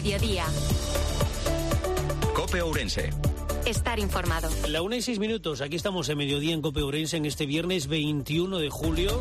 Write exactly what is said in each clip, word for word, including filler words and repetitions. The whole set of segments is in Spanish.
mediodía. COPE Ourense. Estar informado. La una y seis minutos, aquí estamos en mediodía en COPE Ourense en este viernes veintiuno de julio.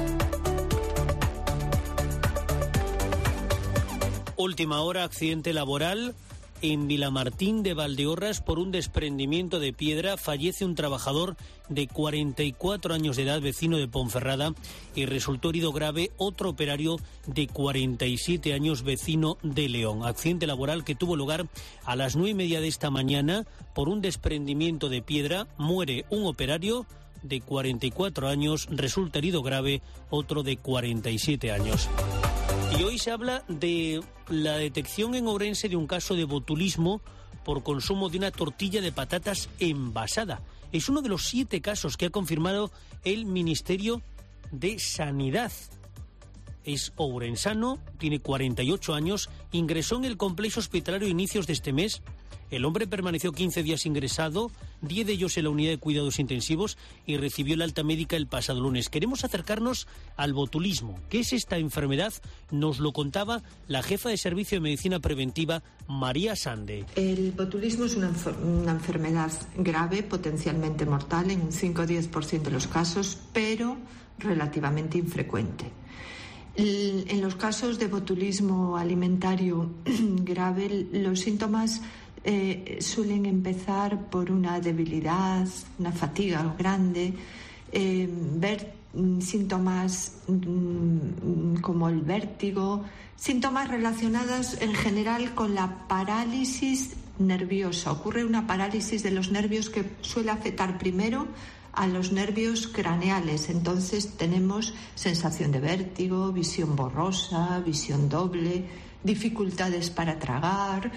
Última hora, accidente laboral en Vilamartín de Valdeorras por un desprendimiento de piedra. Fallece un trabajador de cuarenta y cuatro años de edad, vecino de Ponferrada, y resultó herido grave otro operario de cuarenta y siete años, vecino de León. Accidente laboral que tuvo lugar a las nueve y media de esta mañana por un desprendimiento de piedra. Muere un operario de cuarenta y cuatro años, resulta herido grave otro de cuarenta y siete años. Y hoy se habla de la detección en Ourense de un caso de botulismo por consumo de una tortilla de patatas envasada. Es uno de los siete casos que ha confirmado el Ministerio de Sanidad. Es ourensano, tiene cuarenta y ocho años, ingresó en el complejo hospitalario a inicios de este mes. El hombre permaneció quince días ingresado, diez de ellos en la unidad de cuidados intensivos, y recibió la alta médica el pasado lunes. Queremos acercarnos al botulismo. ¿Qué es esta enfermedad? Nos lo contaba la jefa de Servicio de Medicina Preventiva, María Sande. El botulismo es una, una enfermedad grave, potencialmente mortal en un cinco a diez por ciento de los casos, pero relativamente infrecuente. En los casos de botulismo alimentario grave, los síntomas Eh, suelen empezar por una debilidad, una fatiga grande, eh, ver mm, síntomas mm, como el vértigo, síntomas relacionados en general con la parálisis nerviosa. Ocurre una parálisis de los nervios que suele afectar primero a los nervios craneales. Entonces tenemos sensación de vértigo, visión borrosa, visión doble, dificultades para tragar.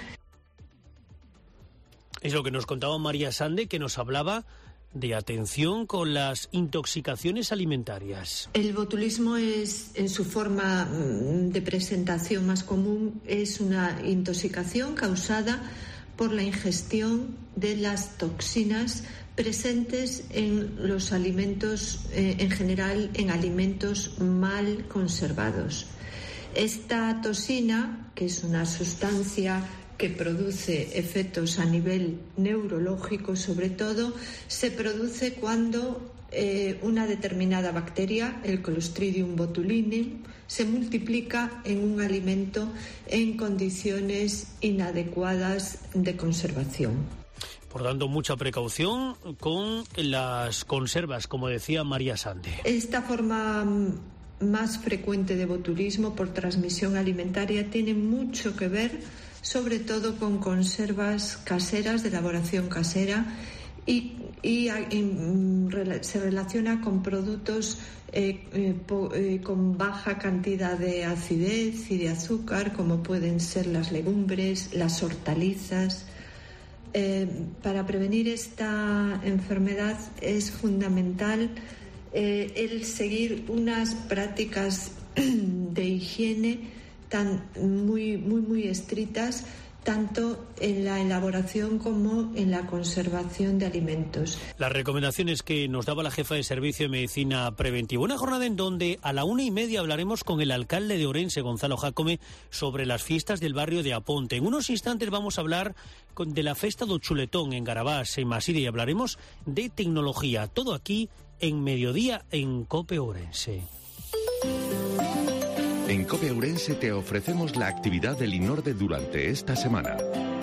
Es lo que nos contaba María Sande, que nos hablaba de atención con las intoxicaciones alimentarias. El botulismo es, en su forma de presentación más común, es una intoxicación causada por la ingestión de las toxinas presentes en los alimentos, eh, en general en alimentos mal conservados. Esta toxina, que es una sustancia que produce efectos a nivel neurológico, sobre todo, se produce cuando eh, una determinada bacteria, el Clostridium botulinum, se multiplica en un alimento en condiciones inadecuadas de conservación. Por tanto, mucha precaución con las conservas, como decía María Sande. Esta forma más frecuente de botulismo por transmisión alimentaria tiene mucho que ver sobre todo con conservas caseras, de elaboración casera, y, y, y se relaciona con productos eh, eh, po, eh, con baja cantidad de acidez y de azúcar, como pueden ser las legumbres, las hortalizas. Eh, para prevenir esta enfermedad es fundamental eh, el seguir unas prácticas de higiene tan muy muy muy estrictas, tanto en la elaboración como en la conservación de alimentos. Las recomendaciones que nos daba la jefa de Servicio de Medicina Preventiva. Una jornada en donde a la una y media hablaremos con el alcalde de Ourense, Gonzalo Jácome, sobre las fiestas del barrio de Aponte. En unos instantes vamos a hablar con, de la Festa do Chuletón en Garabás, en Maside, y hablaremos de tecnología. Todo aquí en Mediodía en COPE Ourense. En COPE Ourense te ofrecemos la actividad del INORDE durante esta semana.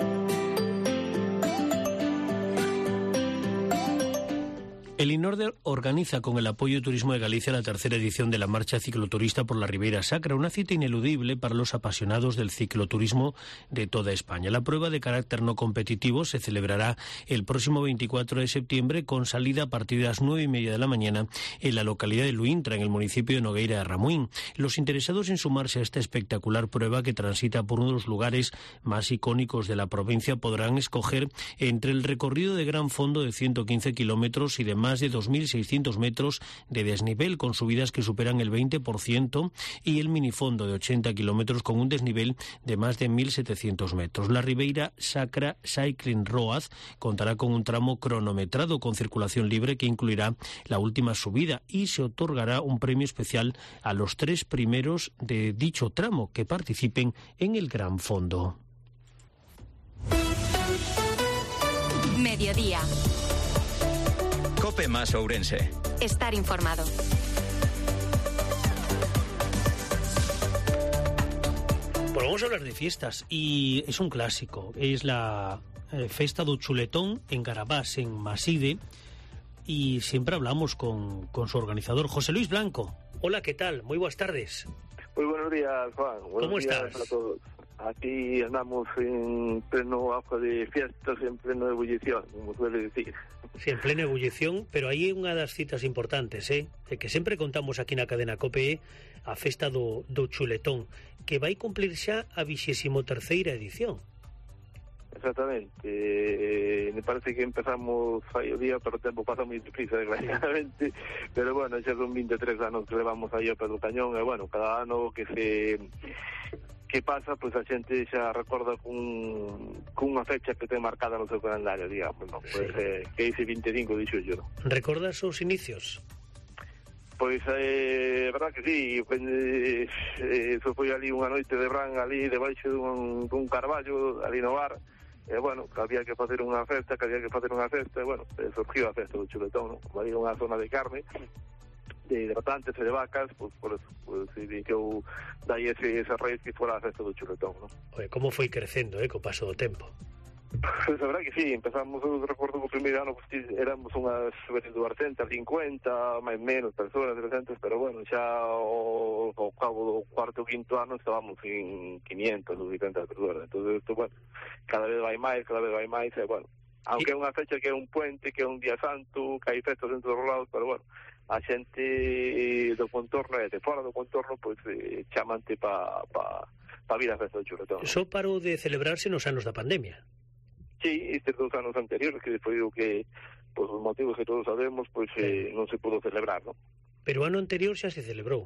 El INORDE organiza con el apoyo de Turismo de Galicia la tercera edición de la Marcha Cicloturista por la Ribeira Sacra, una cita ineludible para los apasionados del cicloturismo de toda España. La prueba, de carácter no competitivo, se celebrará el próximo veinticuatro de septiembre con salida a partir de las nueve y media de la mañana en la localidad de Luintra, en el municipio de Nogueira de Ramuín. Los interesados en sumarse a esta espectacular prueba, que transita por uno de los lugares más icónicos de la provincia, podrán escoger entre el recorrido de gran fondo de ciento quince kilómetros y de más de dos mil seiscientos metros de desnivel, con subidas que superan el veinte por ciento, y el minifondo de ochenta kilómetros con un desnivel de más de mil setecientos metros. La Ribeira Sacra Cycling Road contará con un tramo cronometrado con circulación libre que incluirá la última subida, y se otorgará un premio especial a los tres primeros de dicho tramo que participen en el gran fondo. Mediodía. Cope más Ourense. Estar informado. Bueno, vamos a hablar de fiestas y es un clásico. Es la eh, Festa do Chuletón en Garabás, en Maside, y siempre hablamos con, con su organizador, José Luis Blanco. Hola, ¿qué tal? Muy buenas tardes. Muy buenos días, Juan. Buenos ¿Cómo días estás? a todos. Aquí andamos en pleno auge de fiestas, en pleno ebullición, como suele decir. Sí, en plena ebullición, pero aí é unha das citas importantes, eh? E que sempre contamos aquí na cadena COPE, a Festa do, do Chuletón, que vai cumplir xa a vixésimo terceira edición. Exactamente. Eh, me parece que empezamos fai o día, pero o tempo pasa moi deprisa, desgraciadamente. Sí. Pero bueno, xa son veintitrés anos que levamos aí ao pé do cañón, e bueno, cada ano que se... que pasa, pois pues a xente xa recorda cun, cunha fecha que ten marcada no seu calendario, digamos, non? Pois sí. eh, que é ese vinte e cinco de xullo, non? Recordas os inicios? Pois é eh, verdad que sí, eh, eso foi ali unha noite de bran ali debaixo dun, dun carballo ali no bar, e bueno, que había que facer unha festa, que había que facer unha festa, e bueno, eh, surgiu a festa do chuletón, non? Como ali unha zona de carne, de hidratantes e de vacas, pues, por eso, pues, e que eu dai ese, ese raíz que fora a festa do chuletón, non? Oye, como foi crecendo, eh, co paso do tempo? Pues a verdad que sí, empezamos, eu recordo que o primeiro ano pues, éramos unhas duascentas cincuenta, máis menos persoas, trescentas, pero bueno, xa ao, ao cabo do cuarto ou quinto ano estábamos en quinientas, duascentas persoas, entón, esto, bueno, cada vez vai máis, cada vez vai máis, e bueno, aunque é unha fecha que é un puente, que é un día santo, que hai festas dentro dos lados, pero bueno, a xente do contorno e de fora do contorno pois eh, chamante pa, pa, pa vir a festa do chuletón. Só parou de celebrarse nos anos da pandemia. Sí, estes dos anos anteriores, que foi o que, pois, os motivos que todos sabemos, pois eh, non se pudo celebrar, non? Pero o ano anterior xa se celebrou.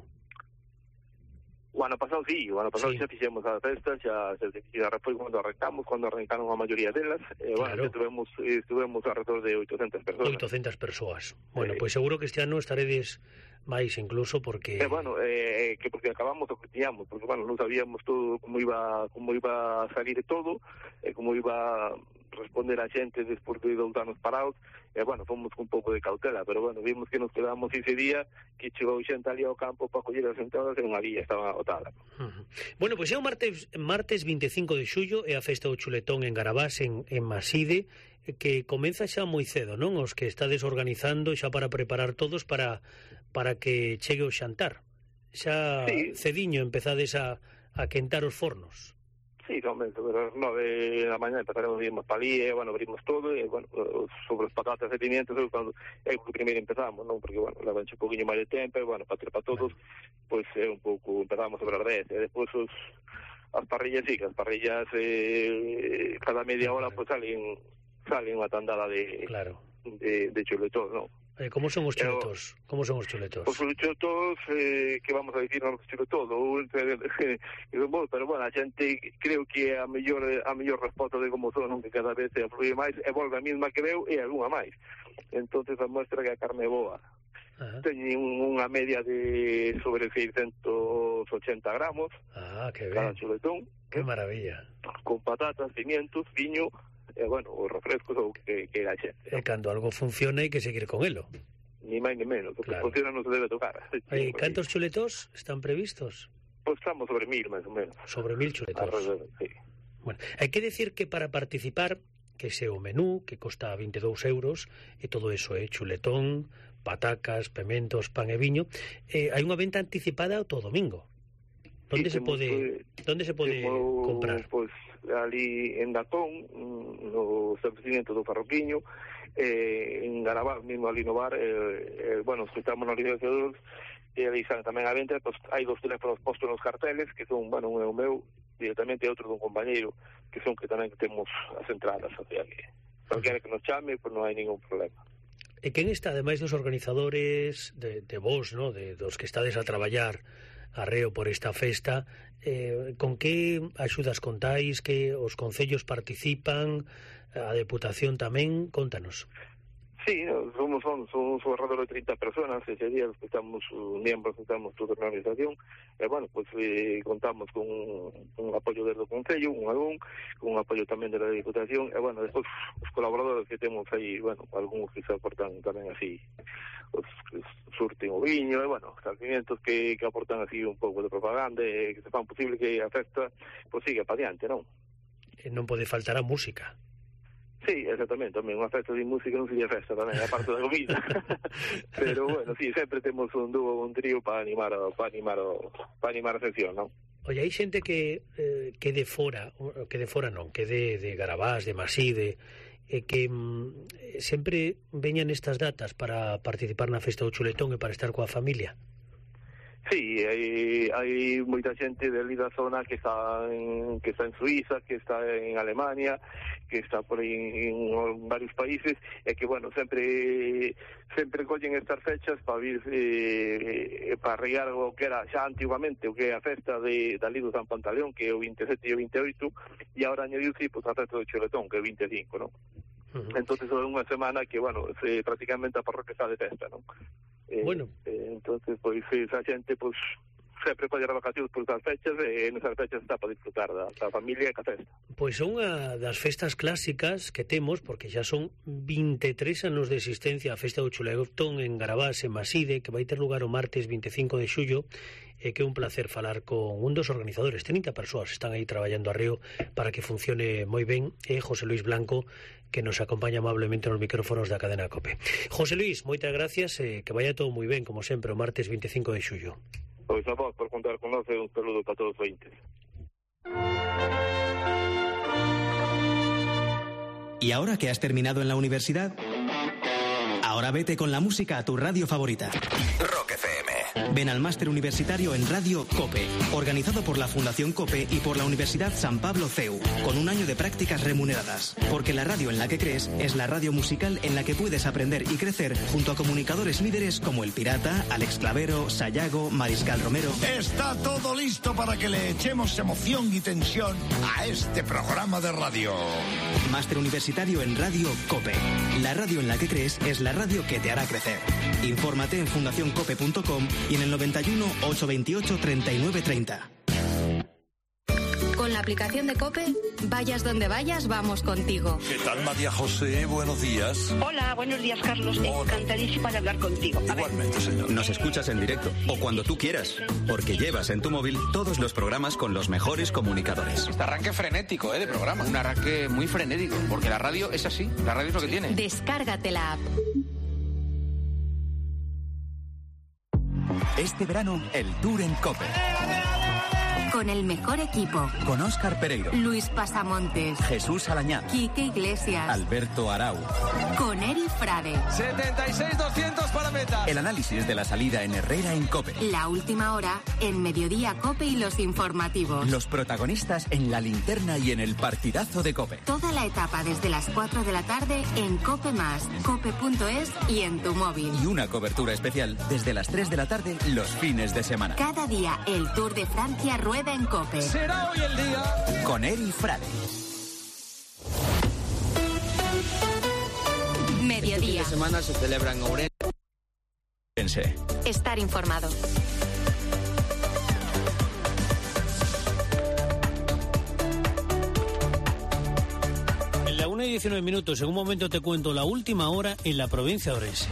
O ano pasado sí, o ano pasado sí. xa fixemos a festa, xa, xa, xa foi cando arrancamos, cando arrancaron a maioría delas, e, bueno, claro. estuvemos, estuvemos alrededor de oitocentas persoas. oitocentas persoas. Bueno, sí. Pois pues seguro que este ano estaredes máis incluso porque... Eh, bueno, eh, que porque acabamos o que tiñamos, porque, bueno, non sabíamos todo como iba como iba a salir todo, eh, como iba a responder a xente despois de dous anos parados, e, bueno, fomos con un pouco de cautela, pero, bueno, vimos que nos quedamos ese día, que chegou xente ali ao campo para coller as entradas e non había, estaba agotada. Uh-huh. Bueno, pois pues é o martes, martes vinte e cinco de xullo, é a Festa do Chuletón en Garabás, en, en Maside, que comeza xa moi cedo, non? Os que estades organizando xa para preparar todos para para que chegue o xantar. Xa sí. Cediño empezades a, a quentar os fornos. Sí, realmente, pero nove da mañá empezaremos a abrimos palí, bueno, abrimos todo, e, bueno, sobre os patatas e pimientos, é cando é o que primeiro empezamos, non? Porque, bueno, levan un poquinho máis de tempo, e, bueno, para ter para todos, pois pues, é un pouco, empezamos sobre as dez, e despois os, as parrillas, sí, as parrillas, eh, cada media hora, pois pues, salen, salen unha tandada de, claro. de, de chuletón, non? Eh, como son os chuletos? Como son os chuletos? Os chuletos, eh, que vamos a dicir nos chuletos, pero bueno, a xente creo que a mellor a mellor resposta de como son, non, que cada vez se afluye máis, e volve a mesma que veu e algunha máis. Entonces a muestra que a carne é boa. Uh-huh. Teñen unha media de sobre seiscentos ochenta gramos. Ah, que cada ben. chuletón. Que maravilla. Con patatas, pimientos, viño, e, bueno, os refrescos ou que, que a xente. E cando algo funciona hai que seguir con elo. Ni máis ni menos, porque claro. Funciona non se debe tocar. E cantos chuletos están previstos? Pois pues estamos sobre mil, máis ou menos. Sobre mil chuletos. Alrededor, sí. Bueno, hai que decir que para participar, que ese o menú, que costa vinte e dous euros, e todo eso, eh, chuletón, patacas, pementos, pan e viño, eh, hai unha venta anticipada todo o domingo. Onde sí, se pode, pues, onde se pode temos, comprar? Pois pues, ali en Datón, no establecimiento do Farroquiño, eh, en Garabás, mesmo ali no bar, eh, eh, bueno, escutamos nos licenciados, e ali están tamén a venta, pues, hai dos teléfonos postos nos carteles, que son, bueno, un é o meu, directamente outro dun compañeiro, que son que tamén temos as entradas, o sea que cualquiera que nos chame, pues non hai ningún problema. E quen está, ademais dos organizadores, de, de vos, ¿no? De, dos que estades a traballar arreo por esta festa, eh, con que axudas contáis, que os concellos participan, a Deputación tamén, contanos. Sí, somos, son, somos alrededor de treinta personas ese día, los que estamos, miembros, estamos toda la organización. Eh, bueno, pues eh, contamos con un, un apoyo del Concello, un algún, con un apoyo también de la Diputación. Eh, bueno, después los colaboradores que tenemos ahí, bueno, algunos que se aportan también así, pues, que surten o viño, eh, bueno, establecimientos que, que aportan así un pouco de propaganda, eh, que se fan posible que a festa pues siga para adiante, non? E non pode faltar a música. Sí, exactamente, tamén unha festa de música non sería festa tamén, aparte da comida. Pero bueno, sí, sempre temos un dúo, un trío para animar para animar para animar a sesión, non? Oye, hai xente que eh, que de fora, que de fora non, que de, de Garabás, de Maside, eh, que mm, sempre veñan estas datas para participar na festa do chuletón e para estar coa familia. Sí, hai, hai moita xente de ali da zona que está en, que está en Suiza, que está en Alemania, que está por aí en, en varios países, e que, bueno, sempre sempre collen estas fechas para vir eh, para regar o que era xa antiguamente, o que é a festa de, de ali do San Pantaleón, que é o veintisiete e o veintioito, e agora añadiuse pues, a festa do Chuletón, que é o veinticinco, non? Uh-huh. Entonces é unha semana que, bueno, se, prácticamente a parroquia está de festa, non? Eh, bueno, eh, entonces pois esa xente pois sempre colle vacacións por esas fechas e nesas fechas está para disfrutar da, da familia e ca festa. Pois son unha das festas clásicas que temos, porque xa son veintitrés anos de existencia a festa do Chuletón en Garabás, en Maside, que vai ter lugar o martes veinticinco de xullo, e que é un placer falar con un dos organizadores. trinta persoas están aí traballando arreo para que funcione moi ben, e José Luis Blanco, que nos acompaña amablemente nos micrófonos da cadena COPE. José Luis, moitas gracias, e que vaya todo moi ben, como sempre, o martes veinticinco de xullo. Pois a vos por contar con nós, e un saludo para todos os ointes. ¿Y ahora que has terminado en la universidad? Ahora vete con la música a tu radio favorita. Rock F M. Ven al máster universitario en Radio COPE, organizado por la Fundación COPE y por la Universidad San Pablo C E U, con un año de prácticas remuneradas. Porque la radio en la que crees es la radio musical en la que puedes aprender y crecer junto a comunicadores líderes como El Pirata, Alex Clavero, Sayago, Mariscal Romero. Está todo listo para que le echemos emoción y tensión a este programa de radio. Máster universitario en Radio COPE. La radio en la que crees es la radio que te hará crecer. Infórmate en fundación cope punto com y en el noventa y uno, ochocientos veintiocho, treinta y nueve treinta. Con la aplicación de COPE, vayas donde vayas, vamos contigo. ¿Qué tal, María José? Buenos días. Hola, buenos días, Carlos. Hola. Encantadísima de hablar contigo. A Igualmente, ver. señor. Nos escuchas en directo o cuando tú quieras, porque llevas en tu móvil todos los programas con los mejores comunicadores. Este arranque frenético, ¿eh? De programa. Un arranque muy frenético, porque la radio es así. La radio es lo que tiene. Descárgate la app. Este verano, el Tour en COPE. Con el mejor equipo. Con Óscar Pereiro, Luis Pasamontes, Jesús Alañá, Quique Iglesias, Alberto Arau. Con Eri Frade. setenta y seis doscientos para meta. El análisis de la salida en Herrera en COPE. La última hora en Mediodía COPE y los informativos. Los protagonistas en la linterna y en el partidazo de COPE. Toda la etapa desde las cuatro de la tarde en COPE más, cope punto es y en tu móvil. Y una cobertura especial desde las tres de la tarde los fines de semana. Cada día el Tour de Francia rueda en COPE. Será hoy el día. Con Eri Frade. Mediodía. Esta semana se celebra en Ourense. Estar informado. En la una y diecinueve minutos, en un momento te cuento la última hora en la provincia de Ourense.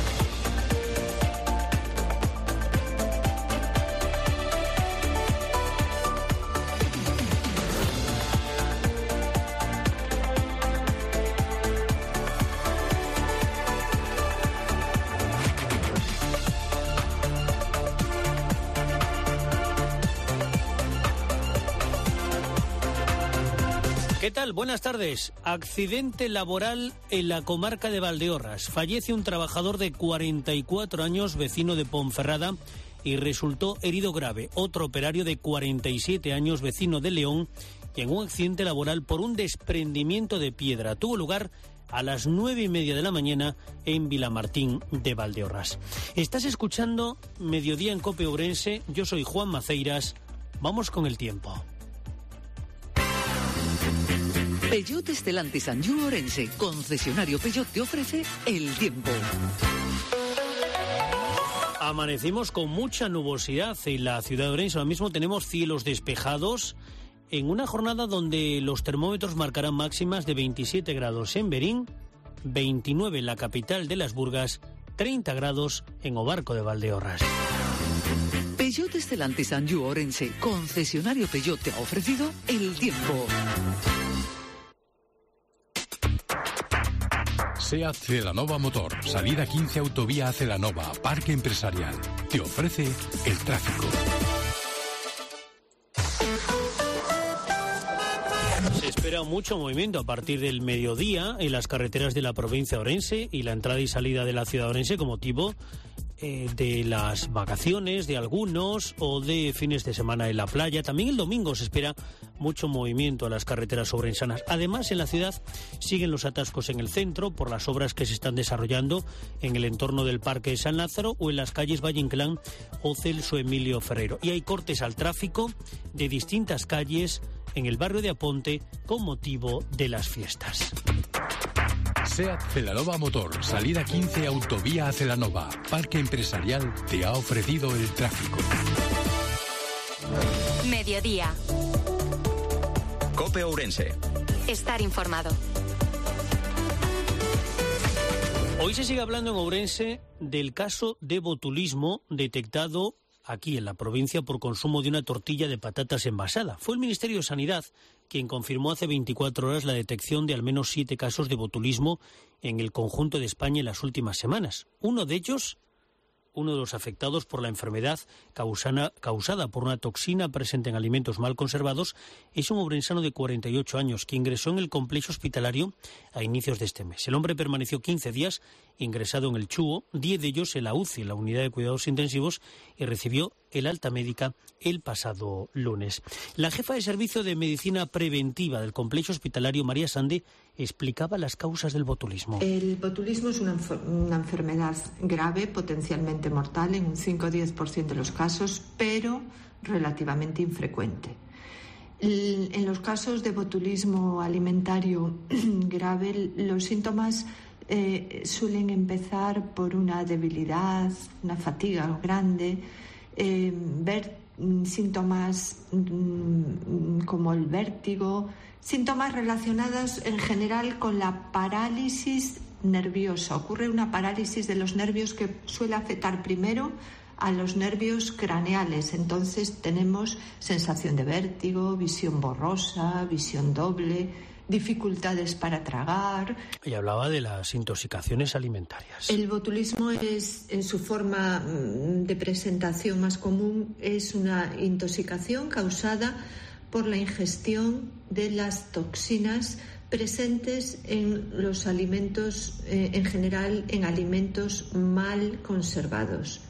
¿Qué tal? Buenas tardes. Accidente laboral en la comarca de Valdeorras. Fallece un trabajador de cuarenta y cuatro años, vecino de Ponferrada, y resultó herido grave otro operario de cuarenta y siete años, vecino de León, y en un accidente laboral por un desprendimiento de piedra. Tuvo lugar a las nueve y media de la mañana en Vilamartín de Valdeorras. Estás escuchando Mediodía en COPE Ourense. Yo soy Juan Maceiras. Vamos con el tiempo. Peugeot Stellantis Anjou Orense, concesionario Peugeot, te ofrece el tiempo. Amanecimos con mucha nubosidad en la ciudad de Orense. Ahora mismo tenemos cielos despejados en una jornada donde los termómetros marcarán máximas de veintisiete grados en Berín, veintinueve en la capital de Las Burgas, treinta grados en Obarco de Valdeorras. Peugeot Stellantis Anjou Orense, concesionario Peugeot, te ha ofrecido el tiempo. SEAT Celanova Motor, salida quince autovía a Celanova, Parque Empresarial. Te ofrece el tráfico. Se espera mucho movimiento a partir del mediodía en las carreteras de la provincia de Orense y la entrada y salida de la ciudad de Orense con motivo eh, de las vacaciones de algunos o de fines de semana en la playa. También el domingo se espera mucho movimiento a las carreteras orensanas. Además, en la ciudad siguen los atascos en el centro por las obras que se están desarrollando en el entorno del Parque de San Lázaro o en las calles Valle Inclán o Celso Emilio Ferrero. Y hay cortes al tráfico de distintas calles en el barrio de Aponte con motivo de las fiestas. SEAT Celanova Motor, salida quince autovía a Celanova, Parque Empresarial, te ha ofrecido el tráfico. Mediodía. COPE Ourense. Estar informado. Hoy se sigue hablando en Ourense del caso de botulismo detectado aquí en la provincia por consumo de una tortilla de patatas envasada. Fue el Ministerio de Sanidad quien confirmó hace veinticuatro horas la detección de al menos siete casos de botulismo en el conjunto de España en las últimas semanas. Uno de ellos, uno de los afectados por la enfermedad causana, causada por una toxina presente en alimentos mal conservados, es un ourensano de cuarenta y ocho años que ingresó en el complejo hospitalario a inicios de este mes. El hombre permaneció quince días ingresado en el Chuo, diez de ellos en la U C I, la Unidad de Cuidados Intensivos, y recibió el alta médica el pasado lunes. La jefa de Servicio de Medicina Preventiva del complejo hospitalario, María Sande, explicaba las causas del botulismo. El botulismo es una, una enfermedad grave, potencialmente mortal en un cinco a diez por ciento de los casos, pero relativamente infrecuente. En los casos de botulismo alimentario grave, los síntomas eh, suelen empezar por una debilidad, una fatiga grande, eh, ver síntomas mm, como el vértigo, síntomas relacionados en general con la parálisis nerviosa. Ocurre una parálisis de los nervios que suele afectar primero a los nervios craneales. Entonces tenemos sensación de vértigo, visión borrosa, visión doble, dificultades para tragar. Y hablaba de las intoxicaciones alimentarias. El botulismo es, en su forma de presentación más común, es una intoxicación causada por la ingestión de las toxinas presentes en los alimentos, eh, en general en alimentos mal conservados.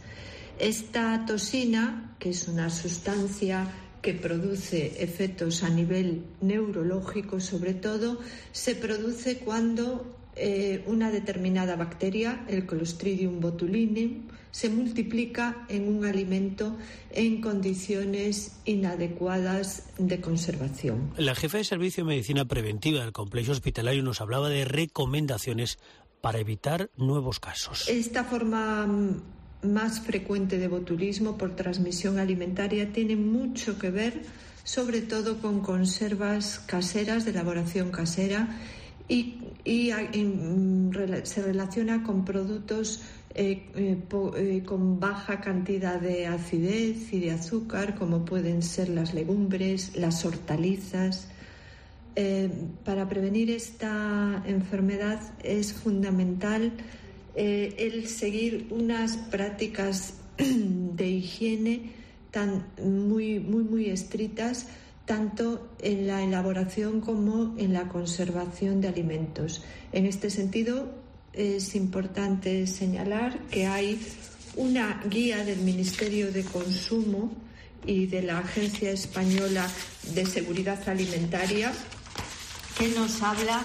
Esta toxina, que es una sustancia que produce efectos a nivel neurológico sobre todo, se produce cuando eh, una determinada bacteria, el Clostridium botulinum, se multiplica en un alimento en condiciones inadecuadas de conservación. La jefa de Servicio de Medicina Preventiva del complejo hospitalario nos hablaba de recomendaciones para evitar nuevos casos. Esta forma más frecuente de botulismo por transmisión alimentaria tiene mucho que ver sobre todo con conservas caseras, de elaboración casera, y, y, y se relaciona con productos eh, eh, po, eh, con baja cantidad de acidez y de azúcar, como pueden ser las legumbres, las hortalizas. Eh, para prevenir esta enfermedad es fundamental Eh, el seguir unas prácticas de higiene tan muy muy muy estrictas, tanto en la elaboración como en la conservación de alimentos. En este sentido, es importante señalar que hay una guía del Ministerio de Consumo y de la Agencia Española de Seguridad Alimentaria que nos habla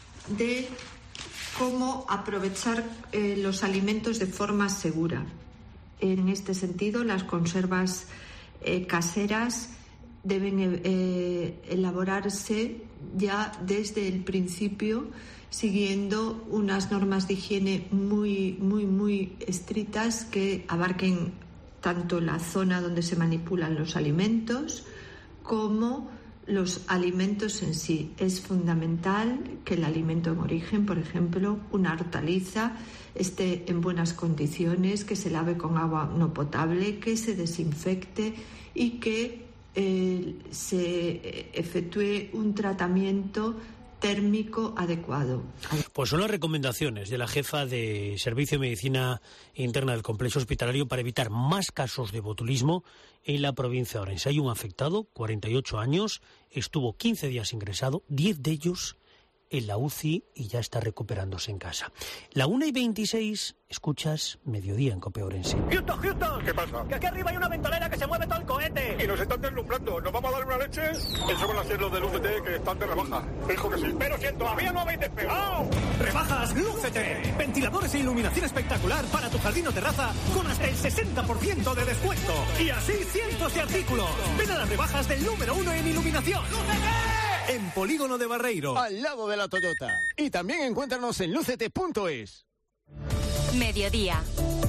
de cómo aprovechar eh, los alimentos de forma segura. En este sentido, las conservas eh, caseras deben eh, elaborarse ya desde el principio, siguiendo unas normas de higiene muy, muy, muy estrictas que abarquen tanto la zona donde se manipulan los alimentos como los alimentos en sí. Es fundamental que el alimento en origen, por ejemplo, una hortaliza, esté en buenas condiciones, que se lave con agua no potable, que se desinfecte y que eh, se efectúe un tratamiento térmico adecuado. Pues son las recomendaciones de la jefa de Servicio de Medicina Interna del Complejo Hospitalario para evitar más casos de botulismo en la provincia de Orense. Hay un afectado, cuarenta y ocho años, estuvo quince días ingresado, diez de ellos en la U C I y ya está recuperándose en casa. La una y veintiséis, escuchas Mediodía en COPE Orense. ¡Houston, Houston! ¿Qué pasa? Que aquí arriba hay una ventolera que se mueve todo el cohete. Y nos están deslumbrando. ¿Nos vamos a dar una leche? Eso van a ser los del U C T que están de rebaja. Fijo que sí. Pero si todavía no habéis despegado. Rebajas Lúcete. Ventiladores e iluminación espectacular para tu jardín o terraza con hasta el sesenta por ciento de descuento. Y así cientos de artículos. Ven a las rebajas del número uno en iluminación. ¡Lúcete! En Polígono de Barreiro. Al lado de la Toyota. Y también encuéntranos en lucete punto es. Mediodía.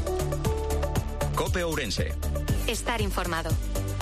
COPE Ourense. Estar informado.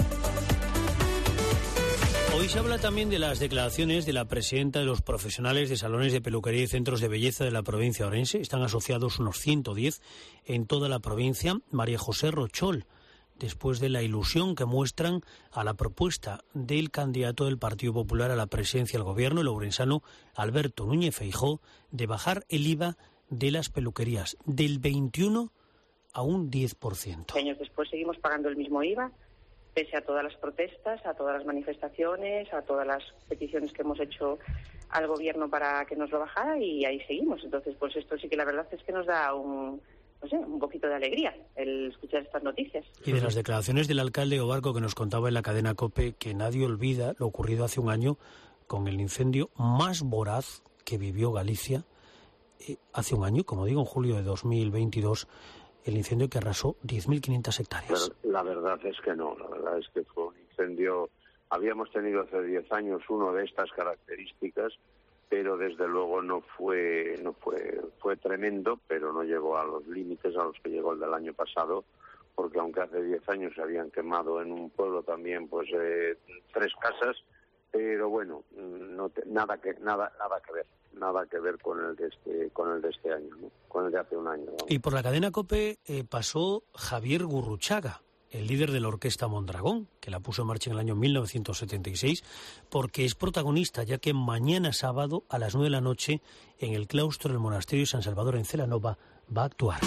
Hoy se habla también de las declaraciones de la presidenta de los profesionales de salones de peluquería y centros de belleza de la provincia de Orense. Están asociados unos ciento diez en toda la provincia. María José Rochol, después de la ilusión que muestran a la propuesta del candidato del Partido Popular a la presidencia del Gobierno, el ourensano Alberto Núñez Feijóo, de bajar el I V A de las peluquerías del veintiuno a un diez por ciento. Años después seguimos pagando el mismo I V A, pese a todas las protestas, a todas las manifestaciones, a todas las peticiones que hemos hecho al Gobierno para que nos lo bajara, y ahí seguimos. Entonces, pues esto sí que la verdad es que nos da un... no sé, un poquito de alegría el escuchar estas noticias. Y de las declaraciones del alcalde Obarco, que nos contaba en la cadena COPE que nadie olvida lo ocurrido hace un año con el incendio más voraz que vivió Galicia. Eh, hace un año, como digo, en julio de dos mil veintidós, el incendio que arrasó diez mil quinientas hectáreas. Pero la verdad es que no, la verdad es que fue un incendio... Habíamos tenido hace diez años uno de estas características, pero desde luego no fue no fue fue tremendo, pero no llegó a los límites a los que llegó el del año pasado, porque aunque hace diez años se habían quemado en un pueblo también pues eh, tres casas, pero bueno, no te, nada que nada nada que ver, nada que ver con el de este con el de este año, ¿no? Con el de hace un año. ¿No? Y por la cadena COPE eh, pasó Javier Gurruchaga, el líder de la Orquesta Mondragón, que la puso en marcha en el año mil novecientos setenta y seis, porque es protagonista, ya que mañana sábado a las nueve de la noche en el claustro del Monasterio de San Salvador en Celanova va a actuar.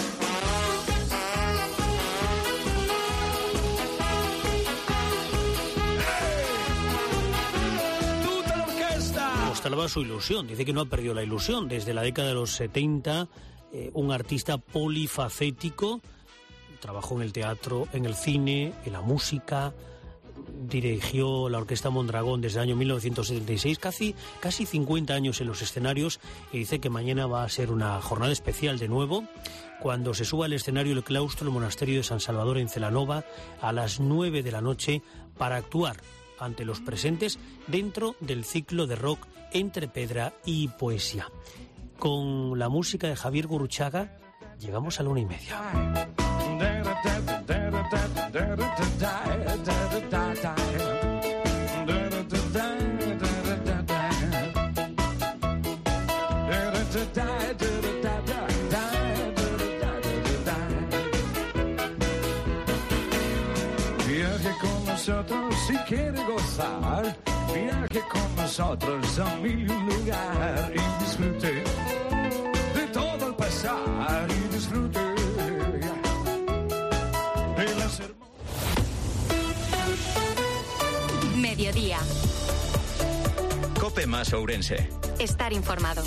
Mostraba su ilusión, dice que no ha perdido la ilusión. Desde la década de los setenta, eh, un artista polifacético. Trabajó en el teatro, en el cine, en la música, dirigió la Orquesta Mondragón desde el año mil novecientos setenta y seis, casi, casi cincuenta años en los escenarios, y dice que mañana va a ser una jornada especial de nuevo, cuando se suba al escenario el claustro del Monasterio de San Salvador en Celanova a las nueve de la noche para actuar ante los presentes dentro del ciclo de rock Entre Pedra y Poesía. Con la música de Javier Gurruchaga llegamos a la una y media. Viaje con nosotros si quiere gozar, viaje con nosotros a mil y un lugar y disfrute de todo el pasar y disfrute. Mediodía. COPE más Ourense. Estar informado.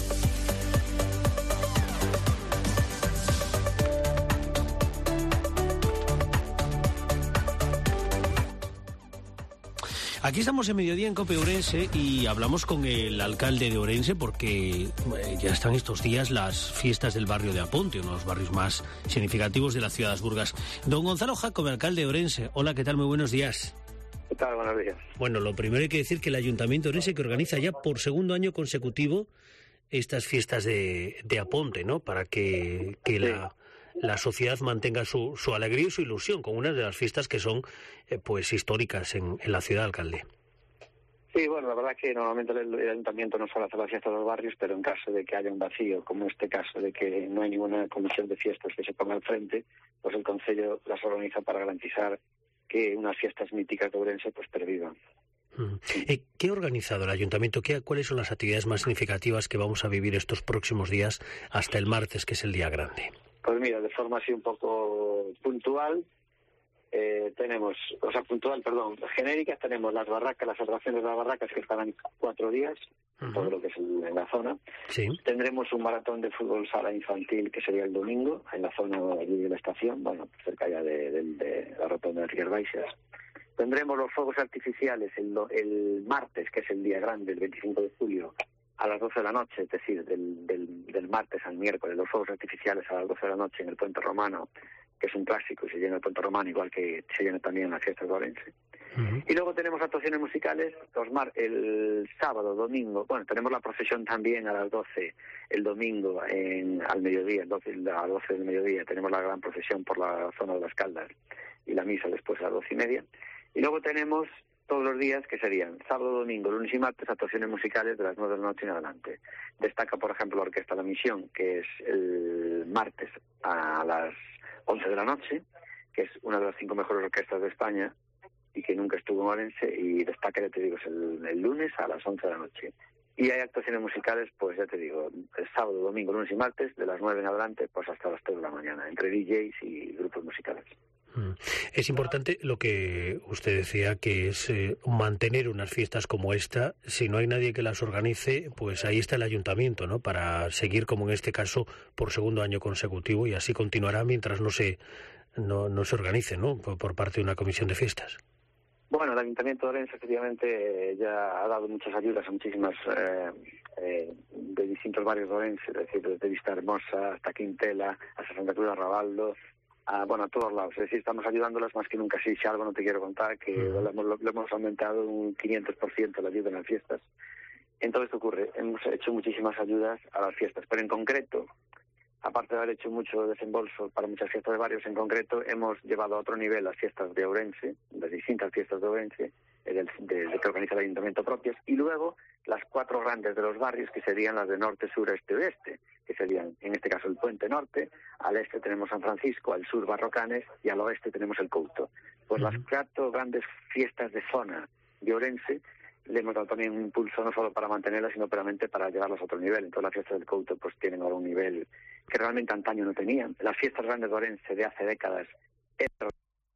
Aquí estamos en Mediodía en COPE Ourense y hablamos con el alcalde de Ourense porque eh, ya están estos días las fiestas del barrio de Aponte, uno de los barrios más significativos de la ciudad de Asburgas. Don Gonzalo Jacob, alcalde de Ourense. Hola, ¿qué tal? Muy buenos días. ¿Qué tal? Buenos días. Bueno, lo primero hay que decir que el Ayuntamiento de Orense, que organiza ya por segundo año consecutivo estas fiestas de, de Aponte, ¿no? Para que, que sí. la, la sociedad mantenga su, su alegría y su ilusión con una de las fiestas que son eh, pues históricas en, en la ciudad, alcalde. Sí, bueno, la verdad es que normalmente el, el Ayuntamiento no suele hacer las fiestas de los barrios, pero en caso de que haya un vacío, como este caso de que no hay ninguna comisión de fiestas que se ponga al frente, pues el Concello las organiza para garantizar que unas fiestas míticas de Ourense pues pervivan. Uh-huh. Eh, ¿Qué ha organizado el Ayuntamiento? ¿Qué, ¿Cuáles son las actividades más significativas que vamos a vivir estos próximos días hasta el martes, que es el día grande? Pues mira, de forma así un poco puntual, eh, tenemos, o sea, puntual, perdón, genéricas, tenemos las barracas, las atracciones de las barracas que estarán cuatro días, uh-huh. todo lo que es el, en la zona. Sí. Tendremos un maratón de fútbol sala infantil que sería el domingo, en la zona allí de la estación, bueno, cerca ya de, de, de la rotonda de Rías Baixas. Tendremos los fuegos artificiales el, el martes, que es el día grande, el veinticinco de julio, a las doce de la noche, es decir, del, del, del martes al miércoles, los fuegos artificiales a las doce de la noche en el Puente Romano, que es un clásico y se llena el Puente Romano, igual que se llena también las fiestas de Ourense. Uh-huh. Y luego tenemos actuaciones musicales los mar el sábado, domingo, bueno, tenemos la procesión también a las doce, el domingo en, al mediodía, el doce, a las doce del mediodía, tenemos la gran procesión por la zona de las Caldas y la misa después a las doce y media. Y luego tenemos todos los días, que serían sábado, domingo, lunes y martes, actuaciones musicales de las nueve de la noche en adelante. Destaca, por ejemplo, la Orquesta La Misión, que es el martes a las once de la noche, que es una de las cinco mejores orquestas de España y que nunca estuvo en Ourense, y destaca, ya te digo, es el, el lunes a las once de la noche. Y hay actuaciones musicales, pues ya te digo, el sábado, domingo, lunes y martes, de las nueve en adelante, pues hasta las tres de la mañana, entre D Js y grupos musicales. Es importante lo que usted decía, que es eh, mantener unas fiestas como esta. Si no hay nadie que las organice, pues ahí está el ayuntamiento, ¿no? Para seguir, como en este caso, por segundo año consecutivo, y así continuará mientras no se no, no se organice, ¿no? Por, por parte de una comisión de fiestas. Bueno, el Ayuntamiento de Ourense efectivamente ya ha dado muchas ayudas a muchísimas eh, eh, de distintos barrios de Ourense, es decir, desde Vista Hermosa hasta Quintela, hasta Santa Cruz de Arrabaldo, a, bueno, a todos lados. Es decir, estamos ayudándolas más que nunca. Sí, si algo no te quiero contar, que uh-huh. lo, hemos, lo hemos aumentado un quinientos por ciento la ayuda en las fiestas. Entonces, ¿qué ocurre? Hemos hecho muchísimas ayudas a las fiestas, pero en concreto, aparte de haber hecho mucho desembolso para muchas fiestas de barrios, en concreto hemos llevado a otro nivel las fiestas de Ourense, las distintas fiestas de Ourense, de, de, de que organiza el Ayuntamiento propias, y luego las cuatro grandes de los barrios, que serían las de norte, sur, este y oeste, que serían, en este caso, el Puente Norte, al este tenemos San Francisco, al sur Barrocanes, y al oeste tenemos el Couto. Pues uh-huh. las cuatro grandes fiestas de zona de Ourense le hemos dado también un impulso no solo para mantenerlas, sino realmente para llevarlas a otro nivel. Entonces las fiestas del Couto pues tienen ahora un nivel que realmente antaño no tenían. Las fiestas grandes de Ourense de hace décadas eran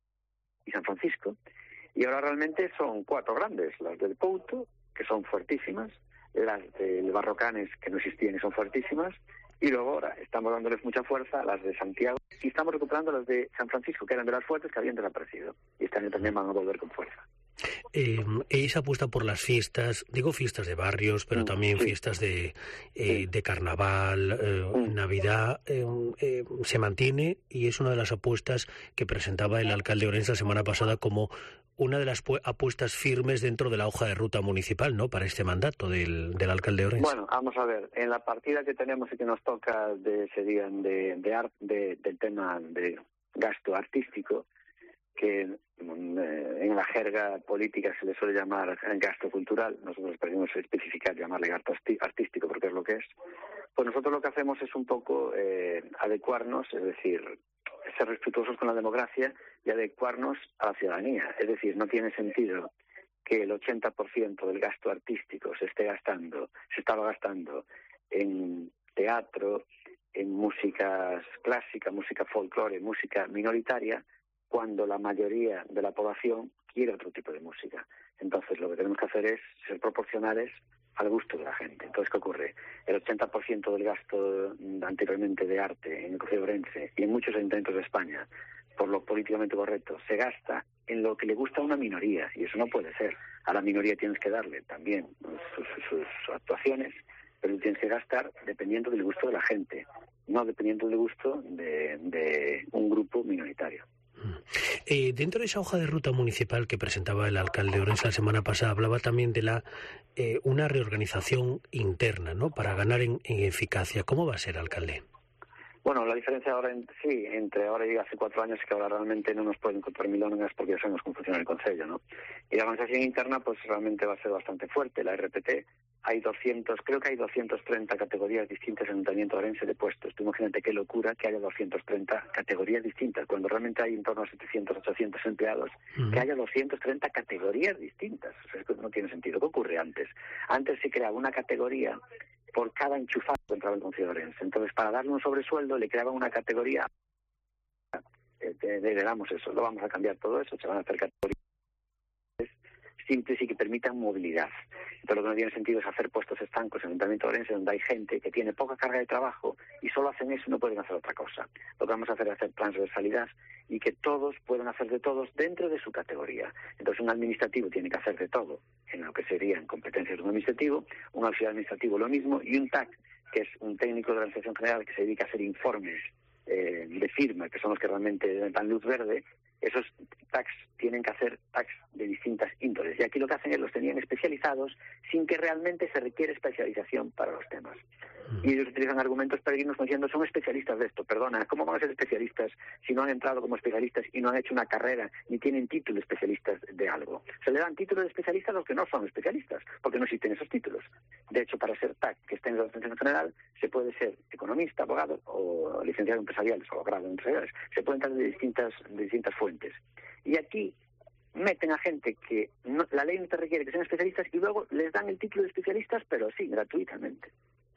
y San Francisco, y ahora realmente son cuatro grandes, las del Couto, que son fuertísimas, las del Barrocanes, que no existían y son fuertísimas, y luego ahora estamos dándoles mucha fuerza a las de Santiago, y estamos recuperando las de San Francisco, que eran de las fuertes que habían desaparecido, y este año también van a volver con fuerza. Eh, esa apuesta por las fiestas, digo fiestas de barrios, pero mm, también sí. fiestas de, eh, sí. de carnaval, eh, mm. Navidad, eh, eh, se mantiene, y es una de las apuestas que presentaba el alcalde de Ourense la semana pasada como una de las pu- apuestas firmes dentro de la hoja de ruta municipal, ¿no?, para este mandato del, del alcalde de Ourense. Bueno, vamos a ver, en la partida que tenemos y que nos toca de, serían de, de, art, de del tema de gasto artístico, que eh, en la jerga política se le suele llamar gasto cultural, nosotros preferimos especificar, llamarle gasto artístico porque es lo que es. Pues nosotros lo que hacemos es un poco eh, adecuarnos, es decir, ser respetuosos con la democracia y adecuarnos a la ciudadanía. Es decir, no tiene sentido que el ochenta por ciento del gasto artístico se esté gastando, se estaba gastando en teatro, en músicas clásicas, música folclore, música minoritaria, cuando la mayoría de la población quiere otro tipo de música. Entonces, lo que tenemos que hacer es ser proporcionales al gusto de la gente. Entonces, ¿qué ocurre? El ochenta por ciento del gasto anteriormente de arte en el Concello de Ourense y en muchos ayuntamientos de España, por lo políticamente correcto, se gasta en lo que le gusta a una minoría, y eso no puede ser. A la minoría tienes que darle también sus, sus, sus actuaciones, pero tienes que gastar dependiendo del gusto de la gente, no dependiendo del gusto de, de un grupo minoritario. Eh, dentro de esa hoja de ruta municipal que presentaba el alcalde de Ourense la semana pasada, hablaba también de la eh, una reorganización interna, ¿no?, para ganar en, en eficacia. ¿Cómo va a ser, alcalde? Bueno, la diferencia ahora, en, sí, entre ahora y hace cuatro años es que ahora realmente no nos pueden incorporar milómetros porque ya sabemos cómo funciona el Concello, ¿no? Y la organización interna, pues realmente va a ser bastante fuerte. La R P T, hay doscientos, creo que hay doscientos treinta categorías distintas en el Ayuntamiento de Ourense de puestos. Tú imagínate qué locura que haya doscientos treinta categorías distintas, cuando realmente hay en torno a setecientos, ochocientos empleados, uh-huh. que haya doscientos treinta categorías distintas. O sea, esto no tiene sentido. ¿Qué ocurre antes? Antes se creaba una categoría por cada enchufado que entraba en el Concello de Ourense. Entonces, para darle un sobresueldo, le creaban una categoría. Eh, le damos eso, lo vamos a cambiar todo eso, se van a hacer categorías simples y que permitan movilidad. Entonces, lo que no tiene sentido es hacer puestos estancos en el Ayuntamiento de Ourense, donde hay gente que tiene poca carga de trabajo y solo hacen eso y no pueden hacer otra cosa. Lo que vamos a hacer es hacer transversalidad y que todos puedan hacer de todos dentro de su categoría. Entonces, un administrativo tiene que hacer de todo en lo que serían competencias de un administrativo, un auxiliar administrativo lo mismo, y un T A C, que es un técnico de la Administración General que se dedica a hacer informes eh, de firma, que son los que realmente dan luz verde. Esos T A Cs tienen que hacer T A Cs de distintas índoles. Y aquí lo que hacen es los tenían especializados sin que realmente se requiere especialización para los temas. Y ellos utilizan argumentos peregrinos diciendo, son especialistas de esto. Perdona, ¿cómo van a ser especialistas si no han entrado como especialistas y no han hecho una carrera ni tienen título de especialistas de algo? Se le dan títulos de especialistas a los que no son especialistas, porque no existen esos títulos. De hecho, para ser T A C que esté en la Administración General, se puede ser economista, abogado o licenciado empresariales o grado empresariales. Se pueden entrar de distintas, de distintas fuentes. Y aquí meten a gente que no, la ley no te requiere que sean especialistas y luego les dan el título de especialistas, pero sí, gratuitamente.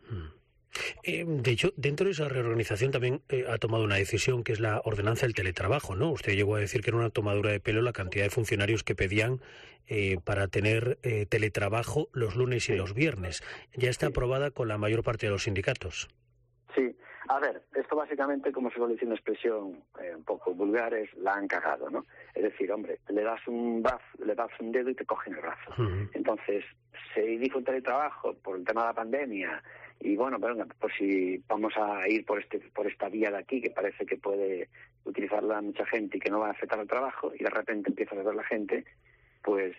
Eh, de hecho, dentro de esa reorganización también eh, ha tomado una decisión que es la ordenanza del teletrabajo, ¿no? Usted llegó a decir que era una tomadura de pelo la cantidad de funcionarios que pedían eh, para tener eh, teletrabajo los lunes y los viernes. Ya está sí. aprobada con la mayor parte de los sindicatos. Sí. A ver, esto básicamente, como se suele decir una expresión eh, un poco vulgar, es la han cagado, ¿no? Es decir, hombre, le das un brazo, le das un dedo y te cogen el brazo. Uh-huh. Entonces, se dijo el teletrabajo por el tema de la pandemia y bueno, pero por si vamos a ir por este por esta vía de aquí que parece que puede utilizarla mucha gente y que no va a afectar al trabajo, y de repente empieza a ver la gente, pues